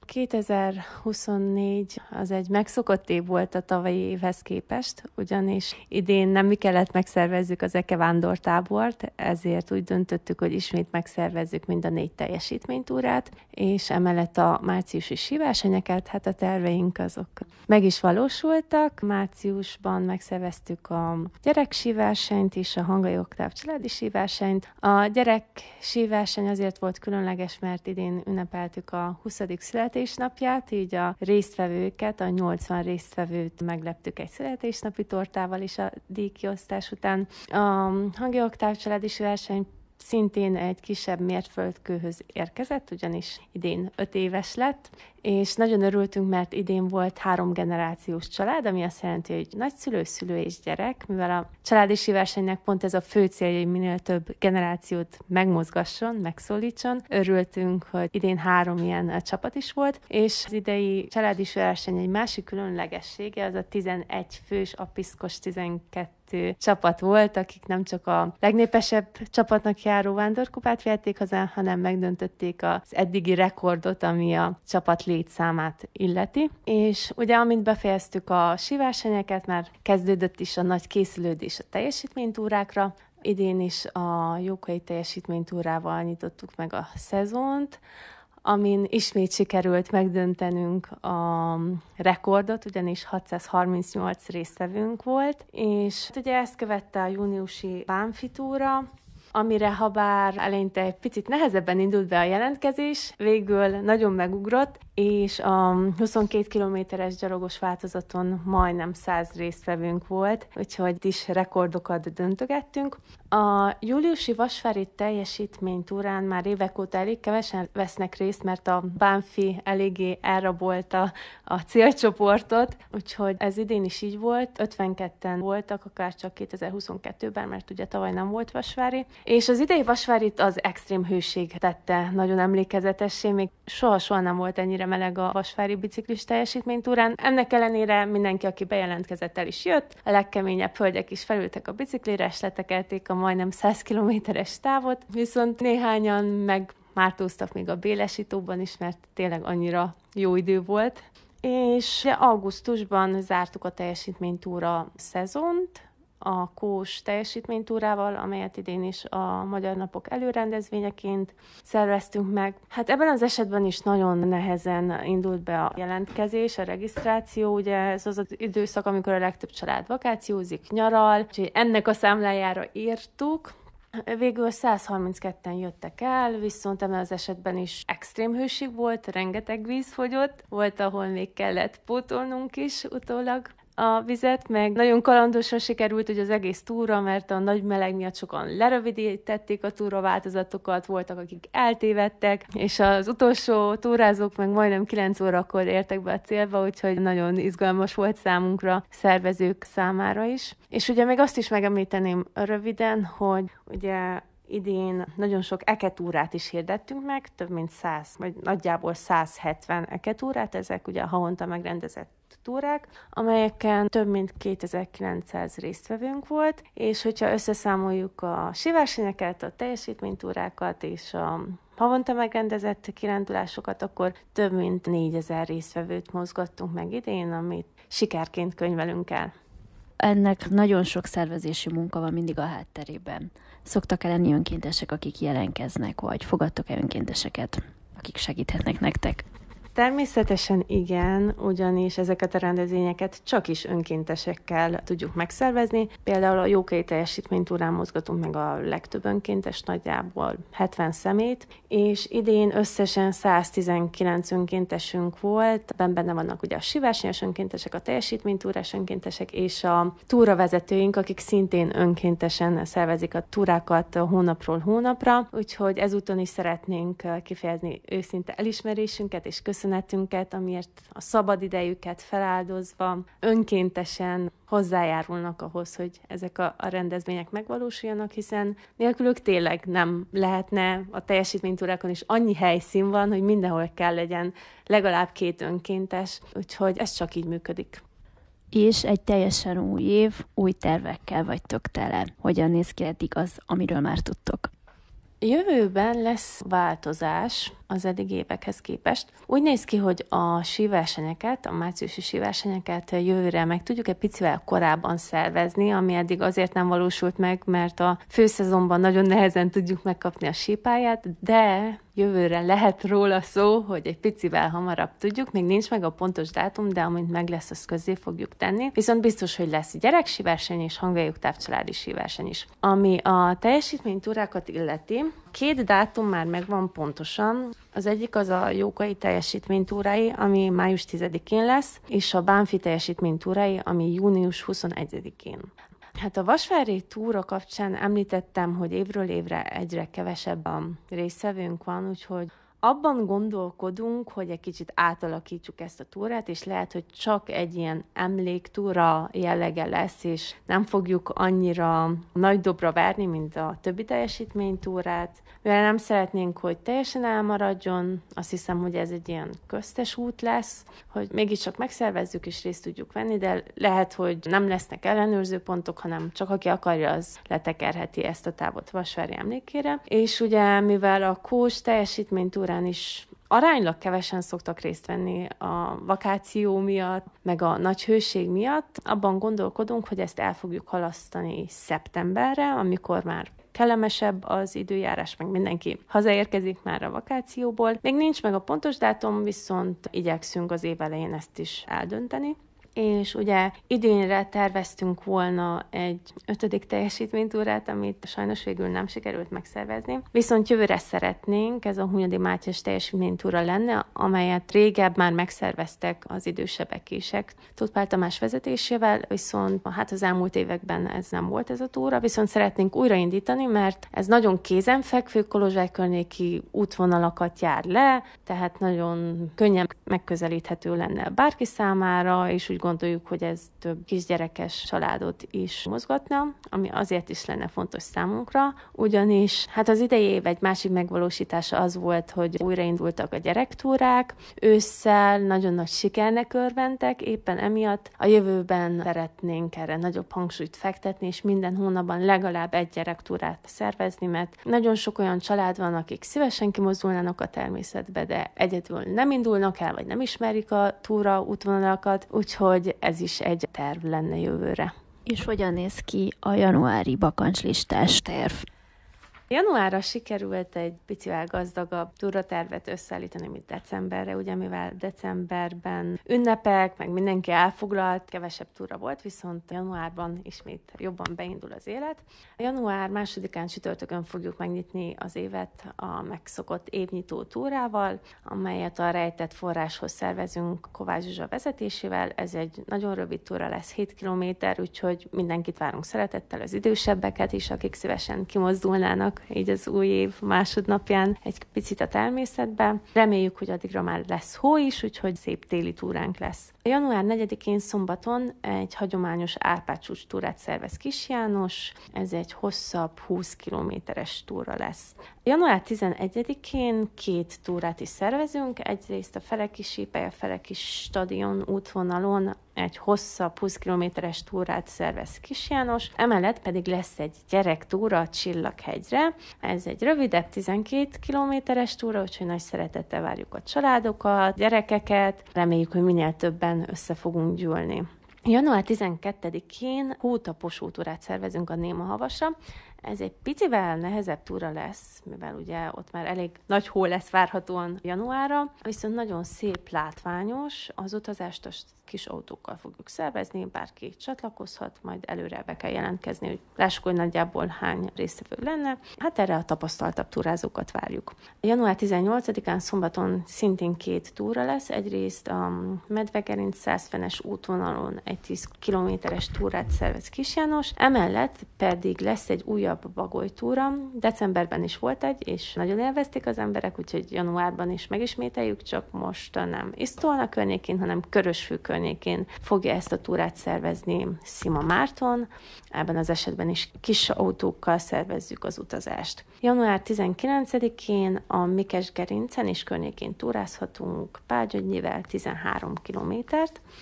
E: kétezer-huszonnégy az egy megszokott év volt a tavalyi évhez képest, ugyanis idén nem mi kellett megszervezzük az Eke vándortábort, ezért úgy döntöttük, hogy ismét megszervezzük mind a négy teljesítménytúrát, és emellett a márciusi síversenyeket, hát a terveink azok meg is valósultak. Márciusban megszerveztük a gyereksíversenyt is, a Hangai Oktáv családi síversenyt. A gyereksíverseny azért volt különleges, mert idén ünnepeltük a huszadik születésnapját, így a résztvevőket, a nyolcvan résztvevőt megleptük egy születésnapi tortával is a díjkiosztás után. A Hangai Oktáv családi síverseny szintén egy kisebb mérföldkőhöz érkezett, ugyanis idén öt éves lett, és nagyon örültünk, mert idén volt három generációs család, ami azt jelenti, hogy nagyszülő, szülő és gyerek, mivel a családi síversenynek pont ez a fő célja, hogy minél több generációt megmozgasson, megszólítson. Örültünk, hogy idén három ilyen csapat is volt, és az idei családi síverseny egy másik különlegessége, az a tizenegy fős, a piszkos tizenkettő csapat volt, akik nem csak a legnépesebb csapatnak járó vándorkupát vihették haza, hanem megdöntötték az eddigi rekordot, ami a csapat létszámát illeti. És ugye, amint befejeztük a síversenyeket, már kezdődött is a nagy készülődés a teljesítménytúrákra. Idén is a Jókai teljesítménytúrával nyitottuk meg a szezont, amin ismét sikerült megdöntenünk a rekordot, ugyanis hatszázharmincnyolc résztvevőnk volt, és ugye ezt követte a júniusi Bánfi túra, amire habár eleinte egy picit nehezebben indult be a jelentkezés, végül nagyon megugrott, és a huszonkét kilométeres gyalogos változaton majdnem száz résztvevőnk volt, úgyhogy is rekordokat döntögettünk. A júliusi Vasvári teljesítménytúrán már évek óta elég kevesen vesznek részt, mert a Bánfi eléggé elrabolta a célcsoportot, úgyhogy ez idén is így volt. ötvenketten voltak, akár csak kétezer-huszonkettőben, mert ugye tavaly nem volt Vasvári. És az idei Vasvárit az extrém hőség tette nagyon emlékezetessé, még soha-soha nem volt ennyire meleg a Vasvári biciklis teljesítménytúrán. Ennek ellenére mindenki, aki bejelentkezett, el is jött, a legkeményebb hölgyek is felültek a biciklire, és letekelték a majdnem száz kilométeres távot, viszont néhányan meg mártóztak még a Bélesi-tóban is, mert tényleg annyira jó idő volt. És augusztusban zártuk a teljesítménytúra szezont, a Kós teljesítménytúrával, amelyet idén is a Magyar Napok előrendezvényeként szerveztünk meg. Hát ebben az esetben is nagyon nehezen indult be a jelentkezés, a regisztráció, ugye ez az az időszak, amikor a legtöbb család vakációzik, nyaral, úgyhogy ennek a számlájára írtuk. Végül száz harmincketten jöttek el, viszont ebben az esetben is extrém hőség volt, rengeteg víz fogyott, volt, ahol még kellett pótolnunk is utólag a vizet, meg nagyon kalandosan sikerült ugye az egész túra, mert a nagy meleg miatt sokan lerövidítették a túraváltozatokat, voltak, akik eltévedtek, és az utolsó túrázók meg majdnem kilenc órakor értek be a célba, úgyhogy nagyon izgalmas volt számunkra, szervezők számára is. És ugye még azt is megemlíteném röviden, hogy ugye idén nagyon sok eketúrát is hirdettünk meg, több mint száz, vagy nagyjából száz hetven eketúrát, ezek ugye havonta megrendezett túrák, amelyeken több mint kétezer-kilencszáz résztvevőnk volt, és hogyha összeszámoljuk a síversenyeket, a teljesítménytúrákat és a havonta megrendezett kirándulásokat, akkor több mint négyezer résztvevőt mozgattunk meg idén, amit sikerként könyvelünk el.
J: Ennek nagyon sok szervezési munka van mindig a hátterében. Szoktak-e lenni önkéntesek, akik jelentkeznek, vagy fogadtok-e önkénteseket, akik segíthetnek nektek?
E: Természetesen igen, ugyanis ezeket a rendezvényeket csak is önkéntesekkel tudjuk megszervezni. Például a Jókai teljesítménytúrán mozgatunk meg a legtöbb önkéntes, nagyjából hetven szemét, és idén összesen száz tizenkilenc önkéntesünk volt. Benne vannak ugye a síversenyes önkéntesek, a teljesítménytúrás önkéntesek és a túravezetőink, akik szintén önkéntesen szervezik a túrákat hónapról hónapra, úgyhogy ezúton is szeretnénk kifejezni őszinte elismerésünket és köszönetünket, amiért a szabad idejüket feláldozva önkéntesen hozzájárulnak ahhoz, hogy ezek a, a rendezvények megvalósuljanak, hiszen nélkülük tényleg nem lehetne, a teljesítménytúrákon is annyi helyszín van, hogy mindenhol kell legyen legalább két önkéntes, úgyhogy ez csak így működik.
J: És egy teljesen új év, új tervekkel vagytok tele. Hogyan néz ki eddig az, amiről már tudtok?
E: Jövőben lesz változás az eddig évekhez képest. Úgy néz ki, hogy a síversenyeket, a márciusi síversenyeket jövőre meg tudjuk egy picivel korábban szervezni, ami eddig azért nem valósult meg, mert a főszezonban nagyon nehezen tudjuk megkapni a sípályát, de jövőre lehet róla szó, hogy egy picivel hamarabb tudjuk, még nincs meg a pontos dátum, de amint meg lesz, azt közzé fogjuk tenni. Viszont biztos, hogy lesz gyereksíverseny és hangvegyük távcsaládi síverseny is. Ami a teljesítménytúrákat illeti, két dátum már megvan pontosan. Az egyik az a Jókai teljesítménytúrái, ami május tizedikén lesz, és a Bánfi teljesítménytúrái, ami június huszonegyedikén. Hát a Vasvári túra kapcsán említettem, hogy évről évre egyre kevesebb a résztvevőnk van, úgyhogy abban gondolkodunk, hogy egy kicsit átalakítsuk ezt a túrát, és lehet, hogy csak egy ilyen emléktúra jellege lesz, és nem fogjuk annyira nagy dobra verni, mint a többi teljesítménytúrát. Mivel nem szeretnénk, hogy teljesen elmaradjon, azt hiszem, hogy ez egy ilyen köztes út lesz, hogy mégiscsak megszervezzük és részt tudjuk venni, de lehet, hogy nem lesznek ellenőrző pontok, hanem csak aki akarja, az letekerheti ezt a távot Vasvári emlékére. És ugye, mivel a Kós teljesítménytúrán is aránylag kevesen szoktak részt venni a vakáció miatt, meg a nagy hőség miatt, abban gondolkodunk, hogy ezt el fogjuk halasztani szeptemberre, amikor már kellemesebb az időjárás, meg mindenki hazaérkezik már a vakációból. Még nincs meg a pontos dátum, viszont igyekszünk az év elején ezt is eldönteni. És ugye idénre terveztünk volna egy ötödik teljesítménytúrát, amit sajnos végül nem sikerült megszervezni. Viszont jövőre szeretnénk, ez a Hunyadi Mátyás teljesítménytúra lenne, amelyet régebb már megszerveztek az idősebbek is. Tóth Pál Tamás vezetésével, viszont hát az elmúlt években ez nem volt ez a túra, viszont szeretnénk újraindítani, mert ez nagyon kézenfekvő Kolozsvár környéki útvonalakat jár le, tehát nagyon könnyen megközelíthető lenne bárki számára, és úgy gondoljuk, hogy ez több kisgyerekes családot is mozgatna, ami azért is lenne fontos számunkra, ugyanis hát az idei év egy másik megvalósítása az volt, hogy újraindultak a gyerektúrák, ősszel nagyon nagy sikernek örventek, éppen emiatt a jövőben szeretnénk erre nagyobb hangsúlyt fektetni, és minden hónapban legalább egy gyerektúrát szervezni, mert nagyon sok olyan család van, akik szívesen kimozdulnának a természetbe, de egyedül nem indulnak el, vagy nem ismerik a túra útvonalakat, úgyhogy hogy ez is egy terv lenne jövőre.
J: És hogyan néz ki a januári bakancslistás terv?
E: Januárra sikerült egy picivel gazdagabb túratervet összeállítani, mint decemberre, ugye mivel decemberben ünnepek, meg mindenki elfoglalt, kevesebb túra volt, viszont januárban ismét jobban beindul az élet. A január másodikán csütörtökön fogjuk megnyitni az évet a megszokott évnyitó túrával, amelyet a Rejtett forráshoz szervezünk Kovács Zsuzsa vezetésével. Ez egy nagyon rövid túra lesz, hét kilométer, úgyhogy mindenkit várunk szeretettel, az idősebbeket is, akik szívesen kimozdulnának így az új év másodnapján egy picit a természetbe. Reméljük, hogy addigra már lesz hó is, úgyhogy szép téli túránk lesz. A január negyedikén szombaton egy hagyományos Árpád-csúcs túrát szervez Kis János, ez egy hosszabb húsz kilométeres túra lesz. január tizenegyedikén két túrát is szervezünk, egyrészt a Feleki sípálya, Feleki stadion útvonalon egy hosszabb húsz kilométeres túrát szervez Kis János, emellett pedig lesz egy gyerektúra a Csillaghegyre. Ez egy rövidebb tizenkét kilométeres túra, úgyhogy nagy szeretettel várjuk a családokat, gyerekeket, reméljük, hogy minél többen össze fogunk gyűlni. január tizenkettedikén hótaposó túrát szervezünk a Némahavasra. Ez egy picivel nehezebb túra lesz, mivel ugye ott már elég nagy hó lesz várhatóan januárra, viszont nagyon szép, látványos, az utazást a kis autókkal fogjuk szervezni, bárki csatlakozhat, majd előre be kell jelentkezni, hogy lássuk, hogy nagyjából hány résztvevő lenne. Hát erre a tapasztaltabb túrázókat várjuk. január tizennyolcadikán szombaton szintén két túra lesz, egyrészt a Medvegerinc százfenes útvonalon egy tíz kilométeres túrát szervez Kis János, emellett pedig lesz egy újabb bagolytúra. Decemberben is volt egy, és nagyon élvezték az emberek, úgyhogy januárban is megismételjük, csak most nem Isztolna környékén, hanem Körösfű környékén fogja ezt a túrát szervezni Szima Márton. Ebben az esetben is kis autókkal szervezzük az utazást. január tizenkilencedikén a Mikesgerincen és környékén túrázhatunk Pálgyöngyivel tizenhárom kilométert.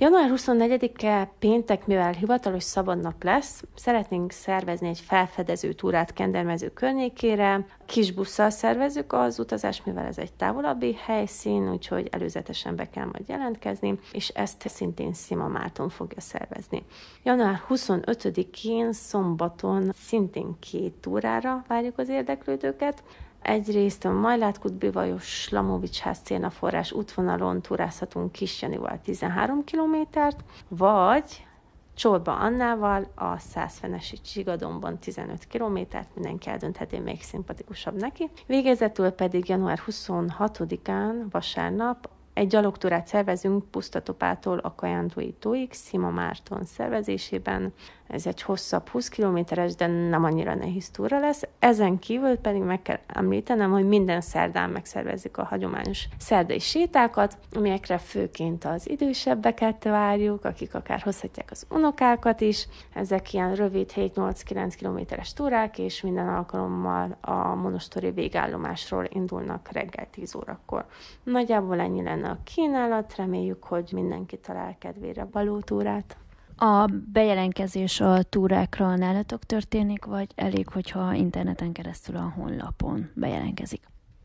E: január huszonnegyedike péntek, mivel hivatalos szabadnap lesz, szeretnénk szervezni egy felfedező túrát Kendermező környékére. Kis busszal szervezzük az utazást, mivel ez egy távolabbi helyszín, úgyhogy előzetesen be kell majd jelentkezni, és ezt szintén Szima Márton fogja szervezni. január huszonötödikén szombaton szintén két túrára várjuk az érdeklődőket. Egyrészt a Majlát-Kút-Bivajos Slamovics ház célnaforrás útvonalon túrázhatunk Kisjanival tizenhárom kilométert, vagy Csorba Annával a Szászfenesi Csigadomban tizenöt kilométert, mindenki eldöntheti, melyik szimpatikusabb neki. Végezetül pedig január huszonhatodikán, vasárnap egy gyalogtúrát szervezünk Pusztatopától a Kajándói tóig, Szima Márton szervezésében. Ez egy hosszabb húsz kilométeres, de nem annyira nehéz túra lesz. Ezen kívül pedig meg kell említenem, hogy minden szerdán megszervezzük a hagyományos szerdai sétákat, amelyekre főként az idősebbeket várjuk, akik akár hozhatják az unokákat is. Ezek ilyen rövid hét-nyolc-kilenc kilométeres túrák, és minden alkalommal a monostori végállomásról indulnak reggel tíz órakor. Nagyjából ennyi lenne a kínálat, reméljük, hogy mindenki talál kedvére való túrát.
J: A bejelentkezés a túrákra nálatok történik, vagy elég, hogyha interneten keresztül a honlapon bejelentkezik?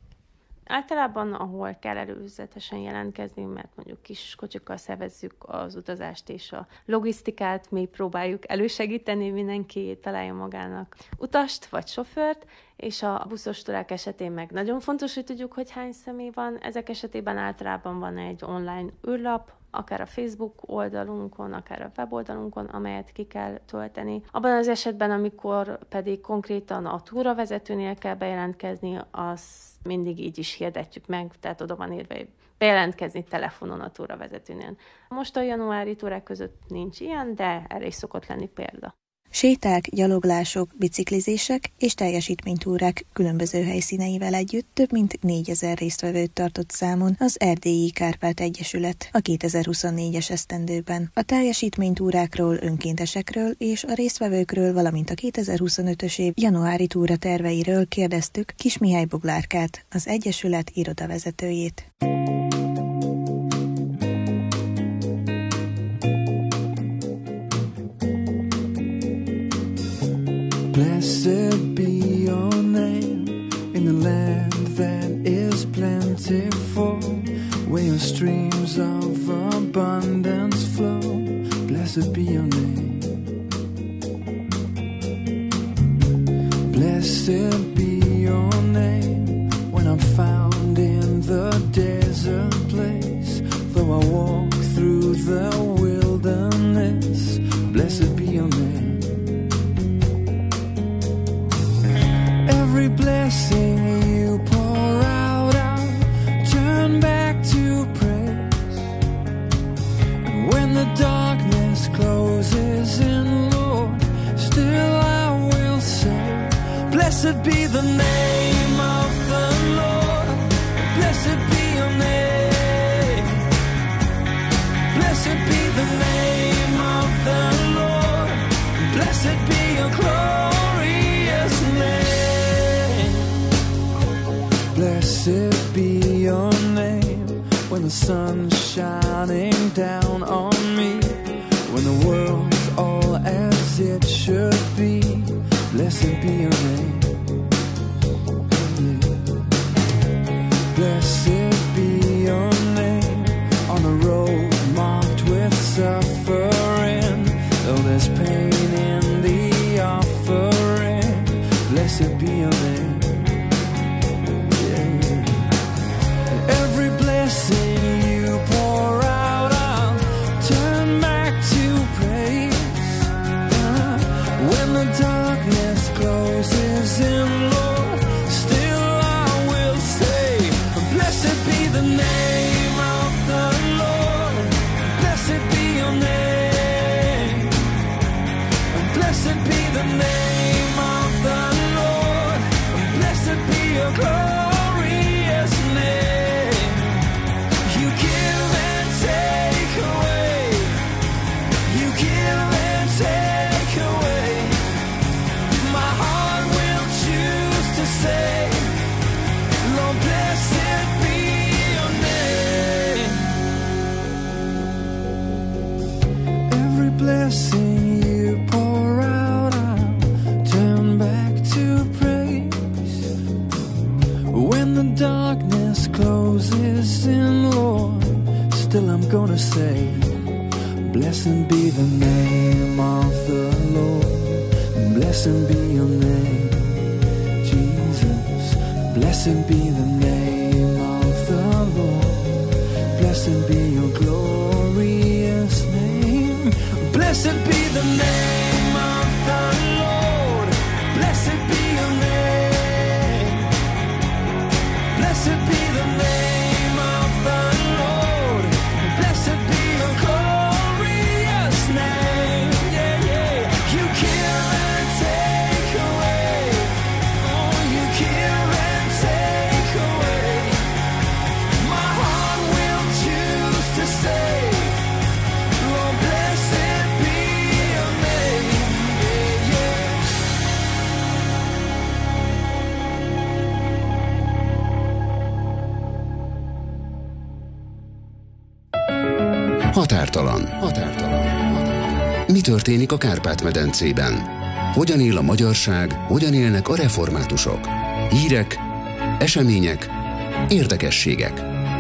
E: Általában, ahol kell előzetesen jelentkezni, mert mondjuk kis kocsikkal szervezzük az utazást és a logisztikát, mi próbáljuk elősegíteni, mindenki találja magának utast vagy sofőrt, és a buszos túrák esetén meg nagyon fontos, hogy tudjuk, hogy hány személy van. Ezek esetében általában van egy online űrlap, akár a Facebook oldalunkon, akár a weboldalunkon, amelyet ki kell tölteni. Abban az esetben, amikor pedig konkrétan a túravezetőnél kell bejelentkezni, azt mindig így is hirdetjük meg, tehát oda van írva, hogy bejelentkezni telefonon a túravezetőnél. Most a januári túrák között nincs ilyen, de erre is szokott lenni példa.
C: Séták, gyaloglások, biciklizések és teljesítménytúrák különböző helyszíneivel együtt több mint négyezer résztvevőt tartott számon az Erdélyi Kárpát Egyesület a kétezer-huszonnégyes esztendőben. A teljesítménytúrákról, önkéntesekről és a résztvevőkről, valamint a kétezer-huszonötös év januári túra terveiről kérdeztük Kis Mihály Boglárkát, az Egyesület irodavezetőjét.
K: Blessed be your name in the land that is plentiful, where your streams of abundance flow. Blessed be your name. Blessed be your name when I'm found in the desert place, though I walk through the wilderness. Blessed be your name. Every blessing you pour out, I'll turn back to praise. And when the darkness closes in, Lord, still I will say, blessed be the name of the Lord. Blessed be your name. Blessed be the name of the Lord. Blessed be your glorious name. Blessed be your name when the sun's shining down on me, when the world's all as it should be. Blessed be your name. Blessed be your name on the road marked with suffering, though there's pain in the offering. Blessed be your name. Every blessing you pour out, I'll turn back to praise. Uh, when the darkness closes in, Lord, still I will say, blessed be the name of the Lord. Blessed be your name. Blessed be the name of the Lord. Blessed be your glorious name. ever say, blessed be the name of the Lord, blessed be your name, Jesus. Blessed be the name of the Lord, blessed be your glorious name. Blessed be the name of the Lord, blessed be your name. Blessed be the name of the Lord, blessed be your glorious name. Yeah, yeah. You kill and take away, oh, you kill and take away. My heart will choose to say, oh, blessed be your name. Yeah, yeah.
A: Határtalan. Határtalan. Mi történik a Kárpát-medencében? Hogyan él a magyarság, hogyan élnek a reformátusok? Hírek, események, érdekességek.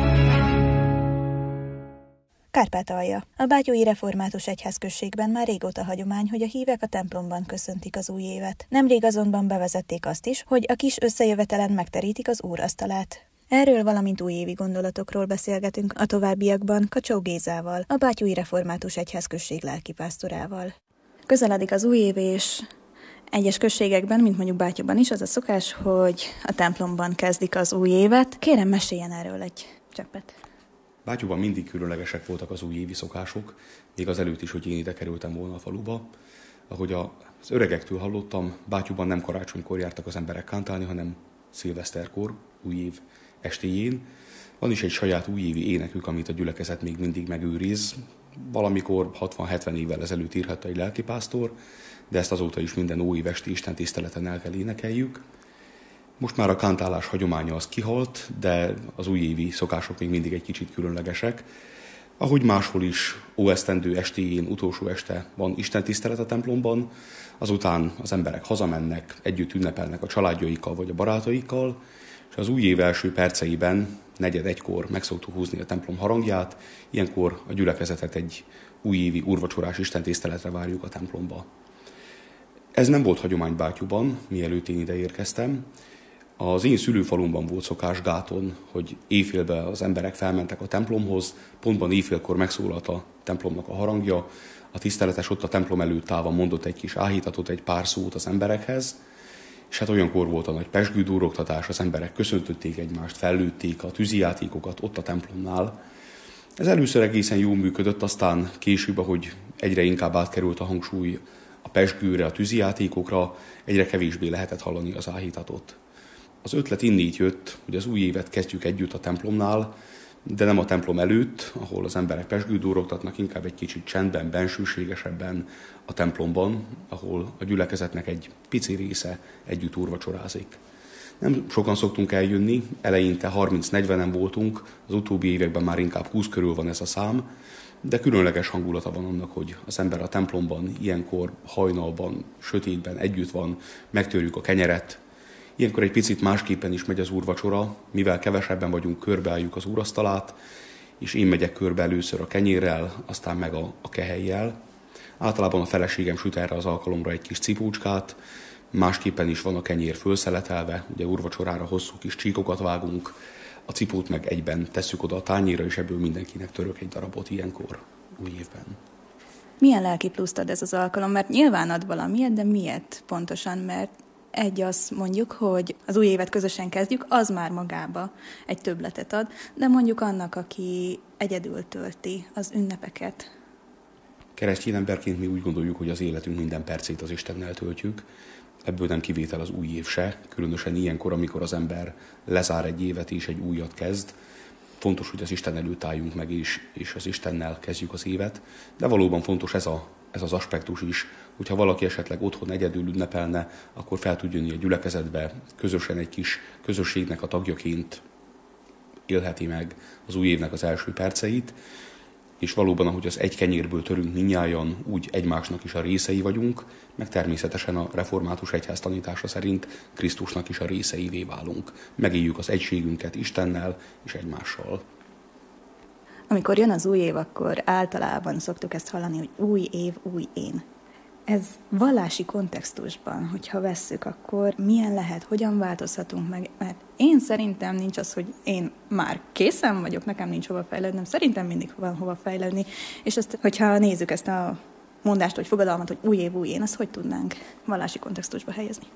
C: Kárpátalja. A bátyói református egyházközségben már régóta hagyomány, hogy a hívek a templomban köszöntik az új évet. Nemrég azonban bevezették azt is, hogy a kis összejövetelen megterítik az úrasztalát. Erről, valamint újévi gondolatokról beszélgetünk a továbbiakban Kacsó Gézával, a bátyói református egyházközség lelkipásztorával. Közeledik az új év, és egyes községekben, mint mondjuk Bátyóban is, az a szokás, hogy a templomban kezdik az új évet. Kérem, meséljen erről egy cseppet.
F: Bátyóban mindig különlegesek voltak az újévi szokások, még az előtt is, hogy én ide kerültem volna a faluba. Ahogy az öregektől hallottam, Bátyóban nem karácsonykor jártak az emberek kántálni, hanem szilveszterkor, új év estéjén. Van is egy saját újévi énekük, amit a gyülekezet még mindig megőriz. Valamikor hatvan-hetven évvel ezelőtt írhatta egy lelkipásztor, de ezt azóta is minden újév esti istentiszteleten el kell énekeljük. Most már a kántálás hagyománya az kihalt, de az újévi szokások még mindig egy kicsit különlegesek. Ahogy máshol is óesztendő estéjén, utolsó este van istentisztelet a templomban, azután az emberek hazamennek, együtt ünnepelnek a családjaikkal vagy a barátaikkal, és az új év első perceiben, negyed egykor meg szoktuk húzni a templom harangját, ilyenkor a gyülekezetet egy újévi úrvacsorás istentiszteletre várjuk a templomba. Ez nem volt hagyomány Bátyúban, mielőtt én ide érkeztem. Az én szülőfalumban volt szokás Gáton, hogy éjfélben az emberek felmentek a templomhoz, pontban éjfélkor megszólalt a templomnak a harangja, a tiszteletes ott a templom előtt állva mondott egy kis áhítatot, egy pár szót az emberekhez, és hát olyankor volt a nagy pezsgődúroktatás, az emberek köszöntötték egymást, fellőtték a tűzijátékokat ott a templomnál. Ez először egészen jól működött, aztán később, ahogy egyre inkább átkerült a hangsúly a pezsgőre, a tűzijátékokra, egyre kevésbé lehetett hallani az áhítatot. Az ötlet innét jött, hogy az új évet kezdjük együtt a templomnál, de nem a templom előtt, ahol az emberek pezsgődúroktatnak, inkább egy kicsit csendben, bensőségesebben a templomban, ahol a gyülekezetnek egy pici része együtt úrvacsorázik. Nem sokan szoktunk eljönni, eleinte harminc-negyvenen voltunk, az utóbbi években már inkább húsz körül van ez a szám, de különleges hangulata van annak, hogy az ember a templomban, ilyenkor hajnalban, sötétben együtt van, megtörjük a kenyeret. Ilyenkor egy picit másképpen is megy az úrvacsora, mivel kevesebben vagyunk, körbeálljuk az úrasztalát, és én megyek körbe először a kenyérrel, aztán meg a, a kehelyjel. Általában a feleségem süt erre az alkalomra egy kis cipócskát, másképpen is van a kenyér fölszeletelve, ugye úrvacsorára hosszú kis csíkokat vágunk, a cipót meg egyben tesszük oda a tányérra, és ebből mindenkinek török egy darabot ilyenkor, új évben.
C: Milyen lelki pluszt ad ez az alkalom? Mert nyilván ad valamiért, de miért pontosan? Mert egy az mondjuk, hogy az új évet közösen kezdjük, az már magába egy többletet ad, de mondjuk annak, aki egyedül tölti az ünnepeket.
F: Keresztény emberként mi úgy gondoljuk, hogy az életünk minden percét az Istennel töltjük. Ebből nem kivétel az új év se, különösen ilyenkor, amikor az ember lezár egy évet és egy újat kezd. Fontos, hogy az Isten előtt álljunk meg, és, és az Istennel kezdjük az évet, de valóban fontos ez, a, ez az aspektus is, hogyha valaki esetleg otthon egyedül ünnepelne, akkor fel tud jönni a gyülekezetbe, közösen egy kis közösségnek a tagjaként élheti meg az új évnek az első perceit, és valóban, ahogy az egy kenyérből törünk mindnyájan, úgy egymásnak is a részei vagyunk, meg természetesen a református egyház tanítása szerint Krisztusnak is a részeivé válunk. Megéljük az egységünket Istennel és egymással.
C: Amikor jön az új év, akkor általában szoktuk ezt hallani, hogy új év, új én. Ez vallási kontextusban, hogyha vesszük, akkor milyen lehet, hogyan változhatunk meg? Mert én szerintem nincs az, hogy én már készen vagyok, nekem nincs hova fejlődnöm, szerintem mindig van hova fejlődni. És ezt, hogyha nézzük ezt a mondást, vagy fogadalmat, hogy új év, új én, azt hogy tudnánk vallási kontextusba helyezni?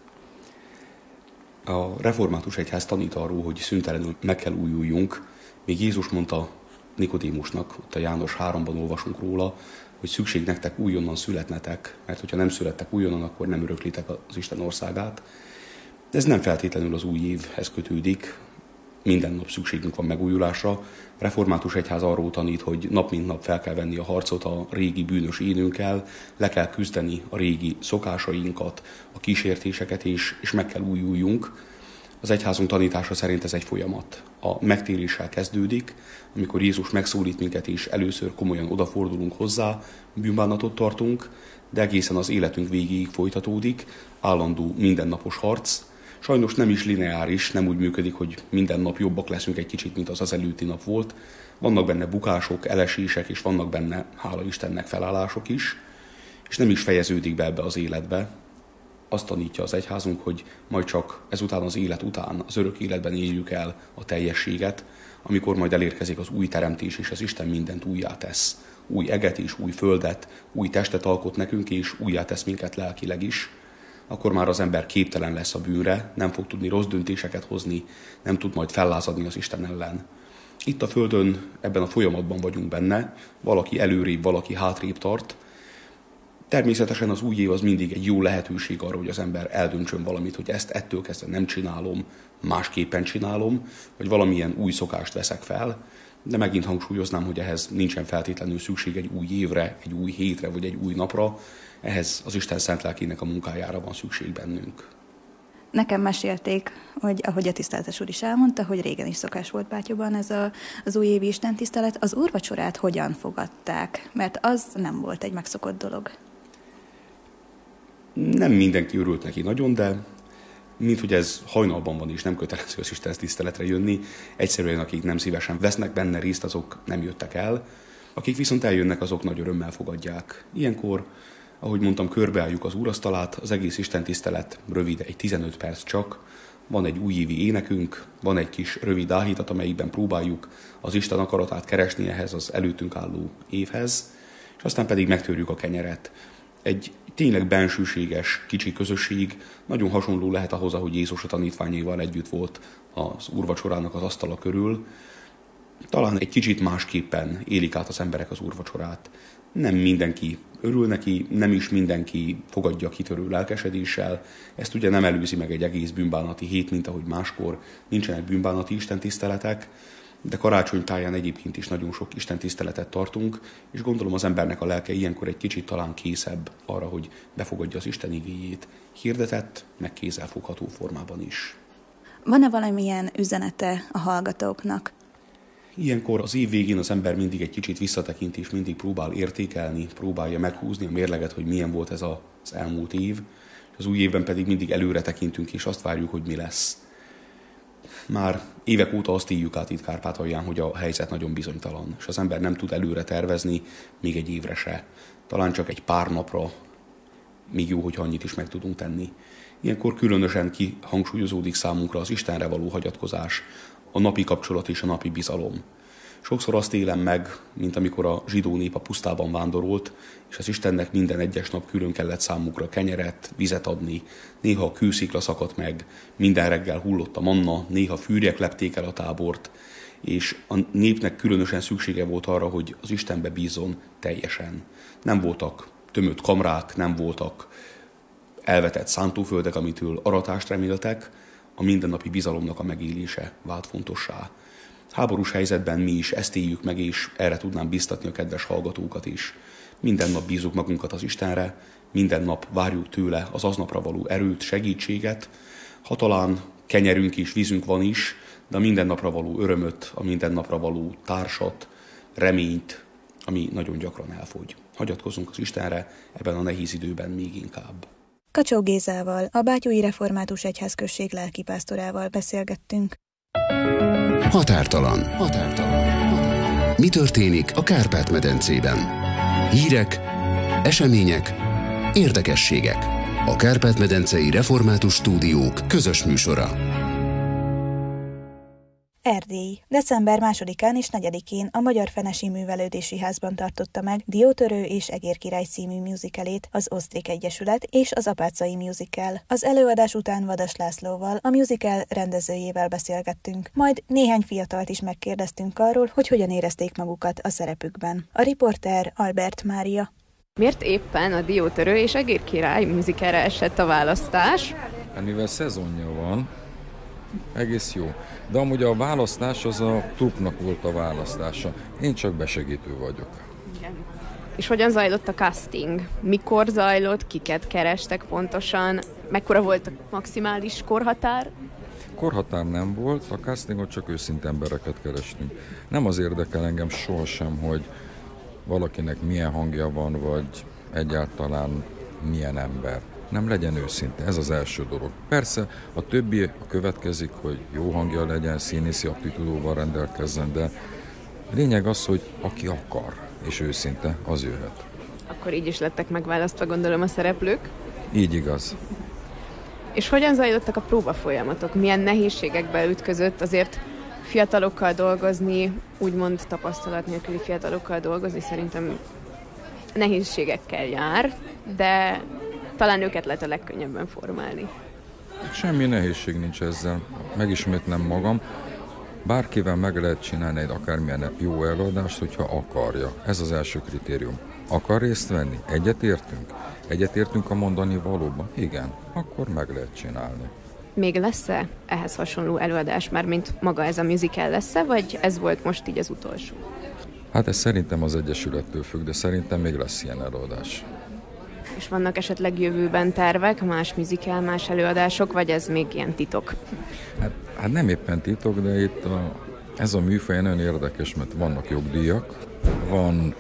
F: A református egyház tanít arról, hogy szüntelenül meg kell újuljunk. Még Jézus mondta Nikodémusnak, ott a János háromban olvasunk róla, hogy szükség nektek újonnan születnetek, mert hogyha nem születtek újonnan, akkor nem öröklitek az Isten országát. Ez nem feltétlenül az új évhez kötődik, minden nap szükségünk van megújulásra. A református egyház arról tanít, hogy nap mint nap fel kell venni a harcot a régi bűnös énünkkel, le kell küzdeni a régi szokásainkat, a kísértéseket, és, és meg kell újuljunk. Az egyházunk tanítása szerint ez egy folyamat. A megtéréssel kezdődik, amikor Jézus megszólít minket, és először komolyan odafordulunk hozzá, bűnbánatot tartunk, de egészen az életünk végéig folytatódik, állandó mindennapos harc. Sajnos nem is lineáris, nem úgy működik, hogy minden nap jobbak leszünk egy kicsit, mint az az előtti nap volt. Vannak benne bukások, elesések, és vannak benne, hála Istennek, felállások is, és nem is fejeződik be ebbe az életbe. Azt tanítja az egyházunk, hogy majd csak ezután az élet után, az örök életben érjük el a teljességet, amikor majd elérkezik az új teremtés, és az Isten mindent újjá tesz. Új eget és új földet, új testet alkot nekünk, és újjá tesz minket lelkileg is. Akkor már az ember képtelen lesz a bűnre, nem fog tudni rossz döntéseket hozni, nem tud majd fellázadni az Isten ellen. Itt a Földön, ebben a folyamatban vagyunk benne, valaki előrébb, valaki hátrébb tart. Természetesen az új év az mindig egy jó lehetőség arra, hogy az ember eldöntsön valamit, hogy ezt ettől kezdve nem csinálom, másképpen csinálom, vagy valamilyen új szokást veszek fel, de megint hangsúlyoznám, hogy ehhez nincsen feltétlenül szükség egy új évre, egy új hétre, vagy egy új napra, ehhez az Isten szent lelkének a munkájára van szükség bennünk.
C: Nekem mesélték, hogy ahogy a tiszteletes úr is elmondta, hogy régen is szokás volt Bátyúban ez a, az újévi istentisztelet, az úrvacsorát hogyan fogadták? Mert az nem volt egy megszokott dolog.
F: Nem mindenki örült neki nagyon, de mint hogy ez hajnalban van és nem kötelező az Isten tiszteletre jönni, egyszerűen akik nem szívesen vesznek benne részt, azok nem jöttek el. Akik viszont eljönnek, azok nagy örömmel fogadják. Ilyenkor, ahogy mondtam, körbeálljuk az úrasztalát, az egész istentisztelet rövid, egy tizenöt perc csak, van egy újévi énekünk, van egy kis rövid áhítat, amelyikben próbáljuk az Isten akaratát keresni ehhez az előttünk álló évhez, és aztán pedig megtörjük a kenyeret. Egy tényleg bensőséges, kicsi közösség nagyon hasonló lehet ahhoz, ahogy Jézus a tanítványaival együtt volt az úrvacsorának az asztala körül. Talán egy kicsit másképpen élik át az emberek az úrvacsorát. Nem mindenki örül neki, nem is mindenki fogadja kitörő lelkesedéssel. Ezt ugye nem előzi meg egy egész bűnbánati hét, mint ahogy máskor nincsenek bűnbánati istentiszteletek, de karácsony táján egyébként is nagyon sok istentiszteletet tartunk, és gondolom az embernek a lelke ilyenkor egy kicsit talán készebb arra, hogy befogadja az Isten igéjét, hirdetett, meg kézzelfogható formában is.
C: Van-e valamilyen üzenete a hallgatóknak?
F: Ilyenkor az év végén az ember mindig egy kicsit visszatekint, és mindig próbál értékelni, próbálja meghúzni a mérleget, hogy milyen volt ez az elmúlt év, és az új évben pedig mindig előre tekintünk, és azt várjuk, hogy mi lesz. Már évek óta azt éljük át itt Kárpátalján, hogy a helyzet nagyon bizonytalan, és az ember nem tud előre tervezni, még egy évre se. Talán csak egy pár napra, még jó, hogyha annyit is meg tudunk tenni. Ilyenkor különösen kihangsúlyozódik számunkra az Istenre való hagyatkozás, a napi kapcsolat és a napi bizalom. Sokszor azt élem meg, mint amikor a zsidó nép a pusztában vándorolt, és az Istennek minden egyes nap külön kellett számukra kenyeret, vizet adni, néha a kőszikla szakadt meg, minden reggel hullott a manna, néha fűrjek lepték el a tábort, és a népnek különösen szüksége volt arra, hogy az Istenbe bízzon teljesen. Nem voltak tömött kamrák, nem voltak elvetett szántóföldek, amitől aratást reméltek, a mindennapi bizalomnak a megélése vált fontossá. Háborús helyzetben mi is ezt éljük meg, és erre tudnám biztatni a kedves hallgatókat is. Minden nap bízzuk magunkat az Istenre, minden nap várjuk tőle az aznapra való erőt, segítséget. Ha talán kenyerünk és vízünk van is, de a mindennapra való örömöt, a mindennapra való társat, reményt, ami nagyon gyakran elfogy. Hagyatkozzunk az Istenre ebben a nehéz időben még inkább.
C: Kacsó Gézával, a Bátyúi Református Egyházközség lelkipásztorával beszélgettünk.
A: Határtalan. Határtalan. Mi történik a Kárpát-medencében? Hírek, események, érdekességek. A Kárpát-medencei Református Stúdiók közös műsora.
C: Erdély. december másodikán és negyedikén a Magyar Fenesi Művelődési Házban tartotta meg Diótörő és Egérkirály című musicalét az Osztrik Egyesület és az Apáczai Musical. Az előadás után Vadas Lászlóval, a musical rendezőjével beszélgettünk, majd néhány fiatalt is megkérdeztünk arról, hogy hogyan érezték magukat a szerepükben. A riporter Albert Mária.
L: Miért éppen a Diótörő és Egérkirály musicalre esett a választás?
G: Hát mivel szezonja van, egész jó. De amúgy a választás az a trupnak volt a választása. Én csak besegítő vagyok.
L: Igen. És hogyan zajlott a casting? Mikor zajlott? Kiket kerestek pontosan? Mekkora volt a maximális korhatár?
G: Korhatár nem volt, a castingot csak őszinte embereket kerestünk. Nem az érdekel engem sohasem, hogy valakinek milyen hangja van, vagy egyáltalán milyen ember. Nem legyen őszinte, ez az első dolog. Persze a többi a következik, hogy jó hangja legyen, színészi aptitúdóval rendelkezzen, de lényeg az, hogy aki akar, és őszinte, az jöhet.
L: Akkor így is lettek megválasztva, gondolom, a szereplők?
G: Így igaz.
L: És hogyan zajlottak a próbafolyamatok? Milyen nehézségekbe ütközött? Azért fiatalokkal dolgozni, úgymond tapasztalat nélküli fiatalokkal dolgozni szerintem nehézségekkel jár, de talán őket lehet a legkönnyebben formálni.
G: Semmi nehézség nincs ezzel. Megismétlem magam. Bárkivel meg lehet csinálni egy akármilyen jó előadást, hogyha akarja. Ez az első kritérium. Akar részt venni? Egyetértünk? Egyetértünk a mondani valóban? Igen. Akkor meg lehet csinálni.
L: Még lesz-e ehhez hasonló előadás, már mint maga ez a musical lesz-e, vagy ez volt most így az utolsó?
G: Hát ez szerintem az Egyesülettől függ, de szerintem még lesz ilyen előadás.
L: És vannak esetleg jövőben tervek, más musical, más előadások, vagy ez még ilyen titok?
G: Hát, hát nem éppen titok, de itt a, ez a műfaj nagyon érdekes, mert vannak jogdíjak, van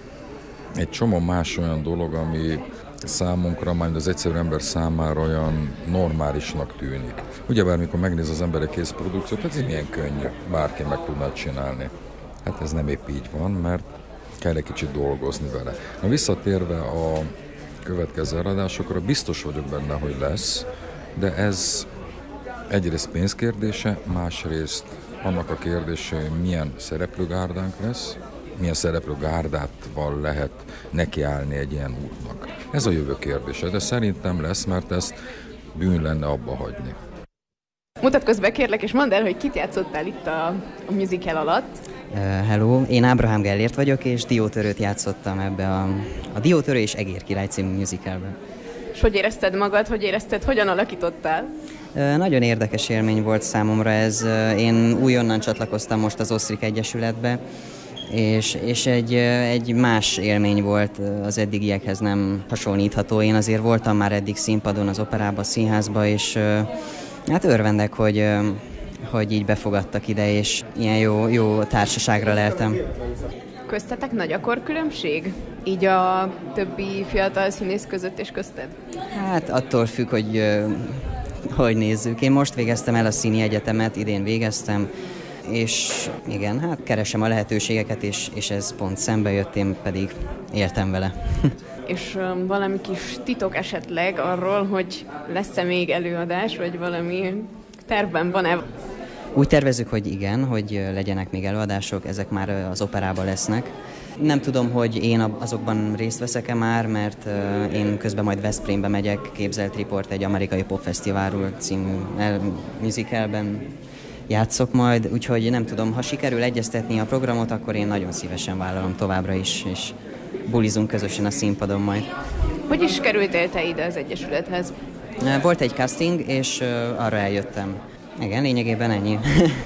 G: egy csomó más olyan dolog, ami számunkra, majd az egyszerű ember számára olyan normálisnak tűnik. Ugyebár, mikor megnéz az ember egy készprodukciót, ez milyen könnyű, bárki meg tudná csinálni. Hát ez nem épp így van, mert kell egy kicsit dolgozni vele. Na visszatérve a következő előadásokra, biztos vagyok benne, hogy lesz, de ez egyrészt pénzkérdése, másrészt annak a kérdése, hogy milyen szereplőgárdánk lesz, milyen szereplőgárdával lehet nekiállni egy ilyen útnak. Ez a jövő kérdése, de szerintem lesz, mert ezt bűn lenne abba hagyni.
L: Mutatkozz be, kérlek, és mondd el, hogy kit játszottál itt a, a musical alatt.
M: Uh, hello, én Ábrahám Gellért vagyok, és Diótörőt játszottam ebbe a, a Diótörő és Egérkirály című musicalben.
L: És hogy érezted magad, hogy érezted, hogyan alakítottál?
M: Uh, nagyon érdekes élmény volt számomra ez. Uh, én újonnan csatlakoztam most az Osztrik Egyesületbe, és, és egy, egy más élmény volt, az eddigiekhez nem hasonlítható. Én azért voltam már eddig színpadon, az operába, a színházba, és uh, hát örvendek, hogy... Uh, hogy így befogadtak ide, és ilyen jó, jó társaságra leltem.
L: Köztetek nagy a korkülönbség? Így a többi fiatal színész között és közted?
M: Hát attól függ, hogy hogy nézzük. Én most végeztem el a Színi Egyetemet, idén végeztem, és igen, hát keresem a lehetőségeket, és, és ez pont szembe jött, én pedig éltem vele.
L: És um, valami kis titok esetleg arról, hogy lesz-e még előadás, vagy valami tervben van-e?
M: Úgy tervezzük, hogy igen, hogy legyenek még előadások, ezek már az operában lesznek. Nem tudom, hogy én azokban részt veszek-e már, mert én közben majd Veszprémbe megyek, képzelt riport egy amerikai popfesztiválról című musicalben játszok majd, úgyhogy nem tudom, ha sikerül egyeztetni a programot, akkor én nagyon szívesen vállalom továbbra is, és bulizunk közösen a színpadon majd.
L: Hogy is kerültél te ide az Egyesülethez?
M: Volt egy casting, és arra eljöttem. Igen, lényegében ennyi.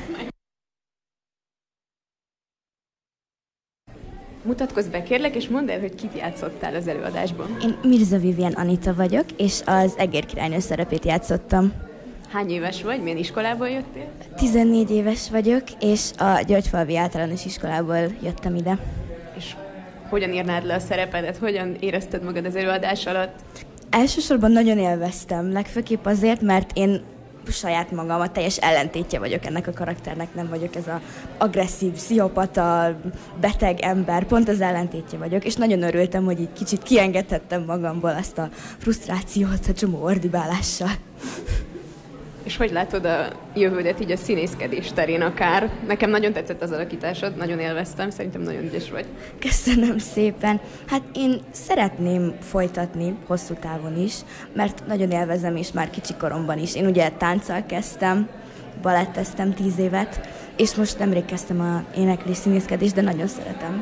L: Mutatkozz be, kérlek, és mondd el, hogy kit játszottál az előadásban.
N: Én Mirza Vivian Anita vagyok, és az Egérkirálynő szerepét játszottam.
L: Hány éves vagy? Milyen iskolából jöttél?
N: tizennégy éves vagyok, és a Györgyfalvi Általános Iskolából jöttem ide.
L: És hogyan írnád le a szerepedet? Hogyan érezted magad az előadás alatt?
N: Elsősorban nagyon élveztem, legfőképp azért, mert én saját magam, a teljes ellentétje vagyok ennek a karakternek, nem vagyok ez az agresszív, pszichopata, beteg ember, pont az ellentétje vagyok, és nagyon örültem, hogy így kicsit kiengedhettem magamból azt a frusztrációt a csomó ordibálással.
L: És hogy látod a jövődet így a színészkedés terén akár? Nekem nagyon tetszett az alakításod, nagyon élveztem, szerintem nagyon ügyes vagy.
N: Köszönöm szépen. Hát én szeretném folytatni hosszú távon is, mert nagyon élvezem, és már kicsi koromban is. Én ugye tánccal kezdtem, baletteztem tíz évet, és most nemrég kezdtem a éneklés színészkedést, de nagyon szeretem.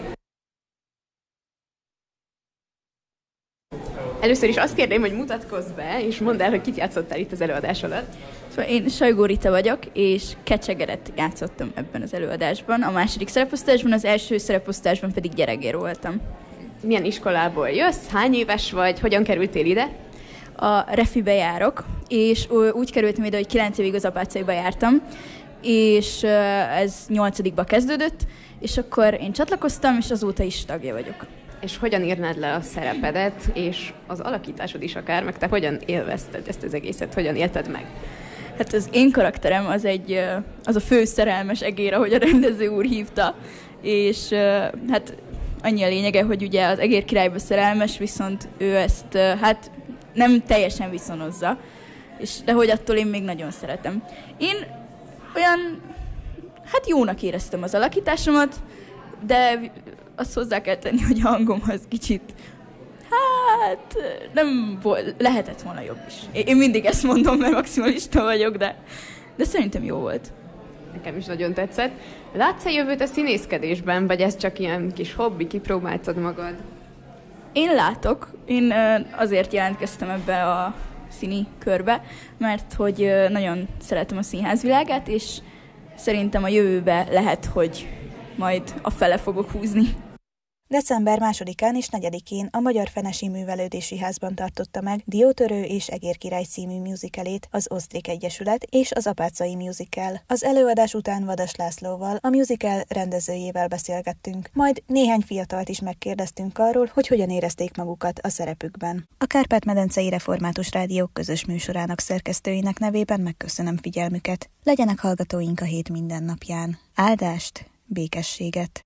L: Először is azt kérném, hogy mutatkozz be, és mondd el, hogy kit játszottál itt az előadás alatt.
O: Szóval én Sajgó Rita vagyok, és Kecsegeret játszottam ebben az előadásban. A második szereposztásban, az első szereposztásban pedig Gyeregér voltam.
L: Milyen iskolából jössz? Hány éves vagy? Hogyan kerültél ide?
O: A Refibe járok, és úgy kerültem ide, hogy kilenc évig az Apácaiba jártam, és ez nyolcadikba kezdődött, és akkor én csatlakoztam, és azóta is tagja vagyok.
L: És hogyan írnád le a szerepedet, és az alakításod is akár, meg te hogyan élvezted ezt az egészet, hogyan élted meg?
O: Hát az én karakterem az egy, az a fő szerelmes egér, ahogy a rendező úr hívta, és hát annyi a lényege, hogy ugye az egér királyba szerelmes, viszont ő ezt hát nem teljesen viszonozza, és de hogy attól én még nagyon szeretem. Én olyan, hát jónak éreztem az alakításomat, de azt hozzá kell tenni, hogy a hangom az kicsit, hát nem volt, lehetett volna jobb is. Én mindig ezt mondom, mert maximalista vagyok, de, de szerintem jó volt.
L: Nekem is nagyon tetszett. Látsz-e jövőt a színészkedésben, vagy ez csak ilyen kis hobbi, kipróbáltad magad?
O: Én látok. Én azért jelentkeztem ebbe a színi körbe, mert hogy nagyon szeretem a színházvilágát, és szerintem a jövőbe lehet, hogy majd a fele fogok húzni.
C: December másodikán és negyedikén a Magyar Fenesi Művelődési Házban tartotta meg Diótörő és Egérkirály című musicalét az Osztrik Egyesület és az Apácai Musical. Az előadás után Vadas Lászlóval, a musical rendezőjével beszélgettünk, majd néhány fiatalt is megkérdeztünk arról, hogy hogyan érezték magukat a szerepükben. A Kárpát-medencei Református Rádió közös műsorának szerkesztőinek nevében megköszönöm figyelmüket. Legyenek hallgatóink a hét minden napján. Áldást, békességet!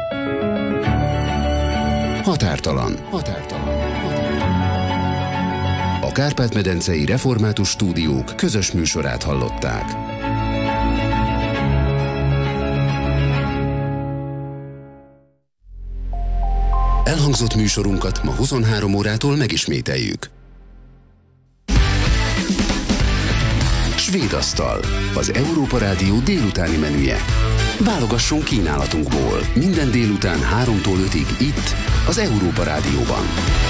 A: Határtalan. Határtalan. Határtalan. A Kárpát-medencei Református Stúdiók közös műsorát hallották. Elhangzott műsorunkat ma huszonhárom órától megismételjük. Svédasztal, az Európa Rádió délutáni menüje. Válogassunk kínálatunkból. Minden délután háromtól ötig itt, az Európa Rádióban.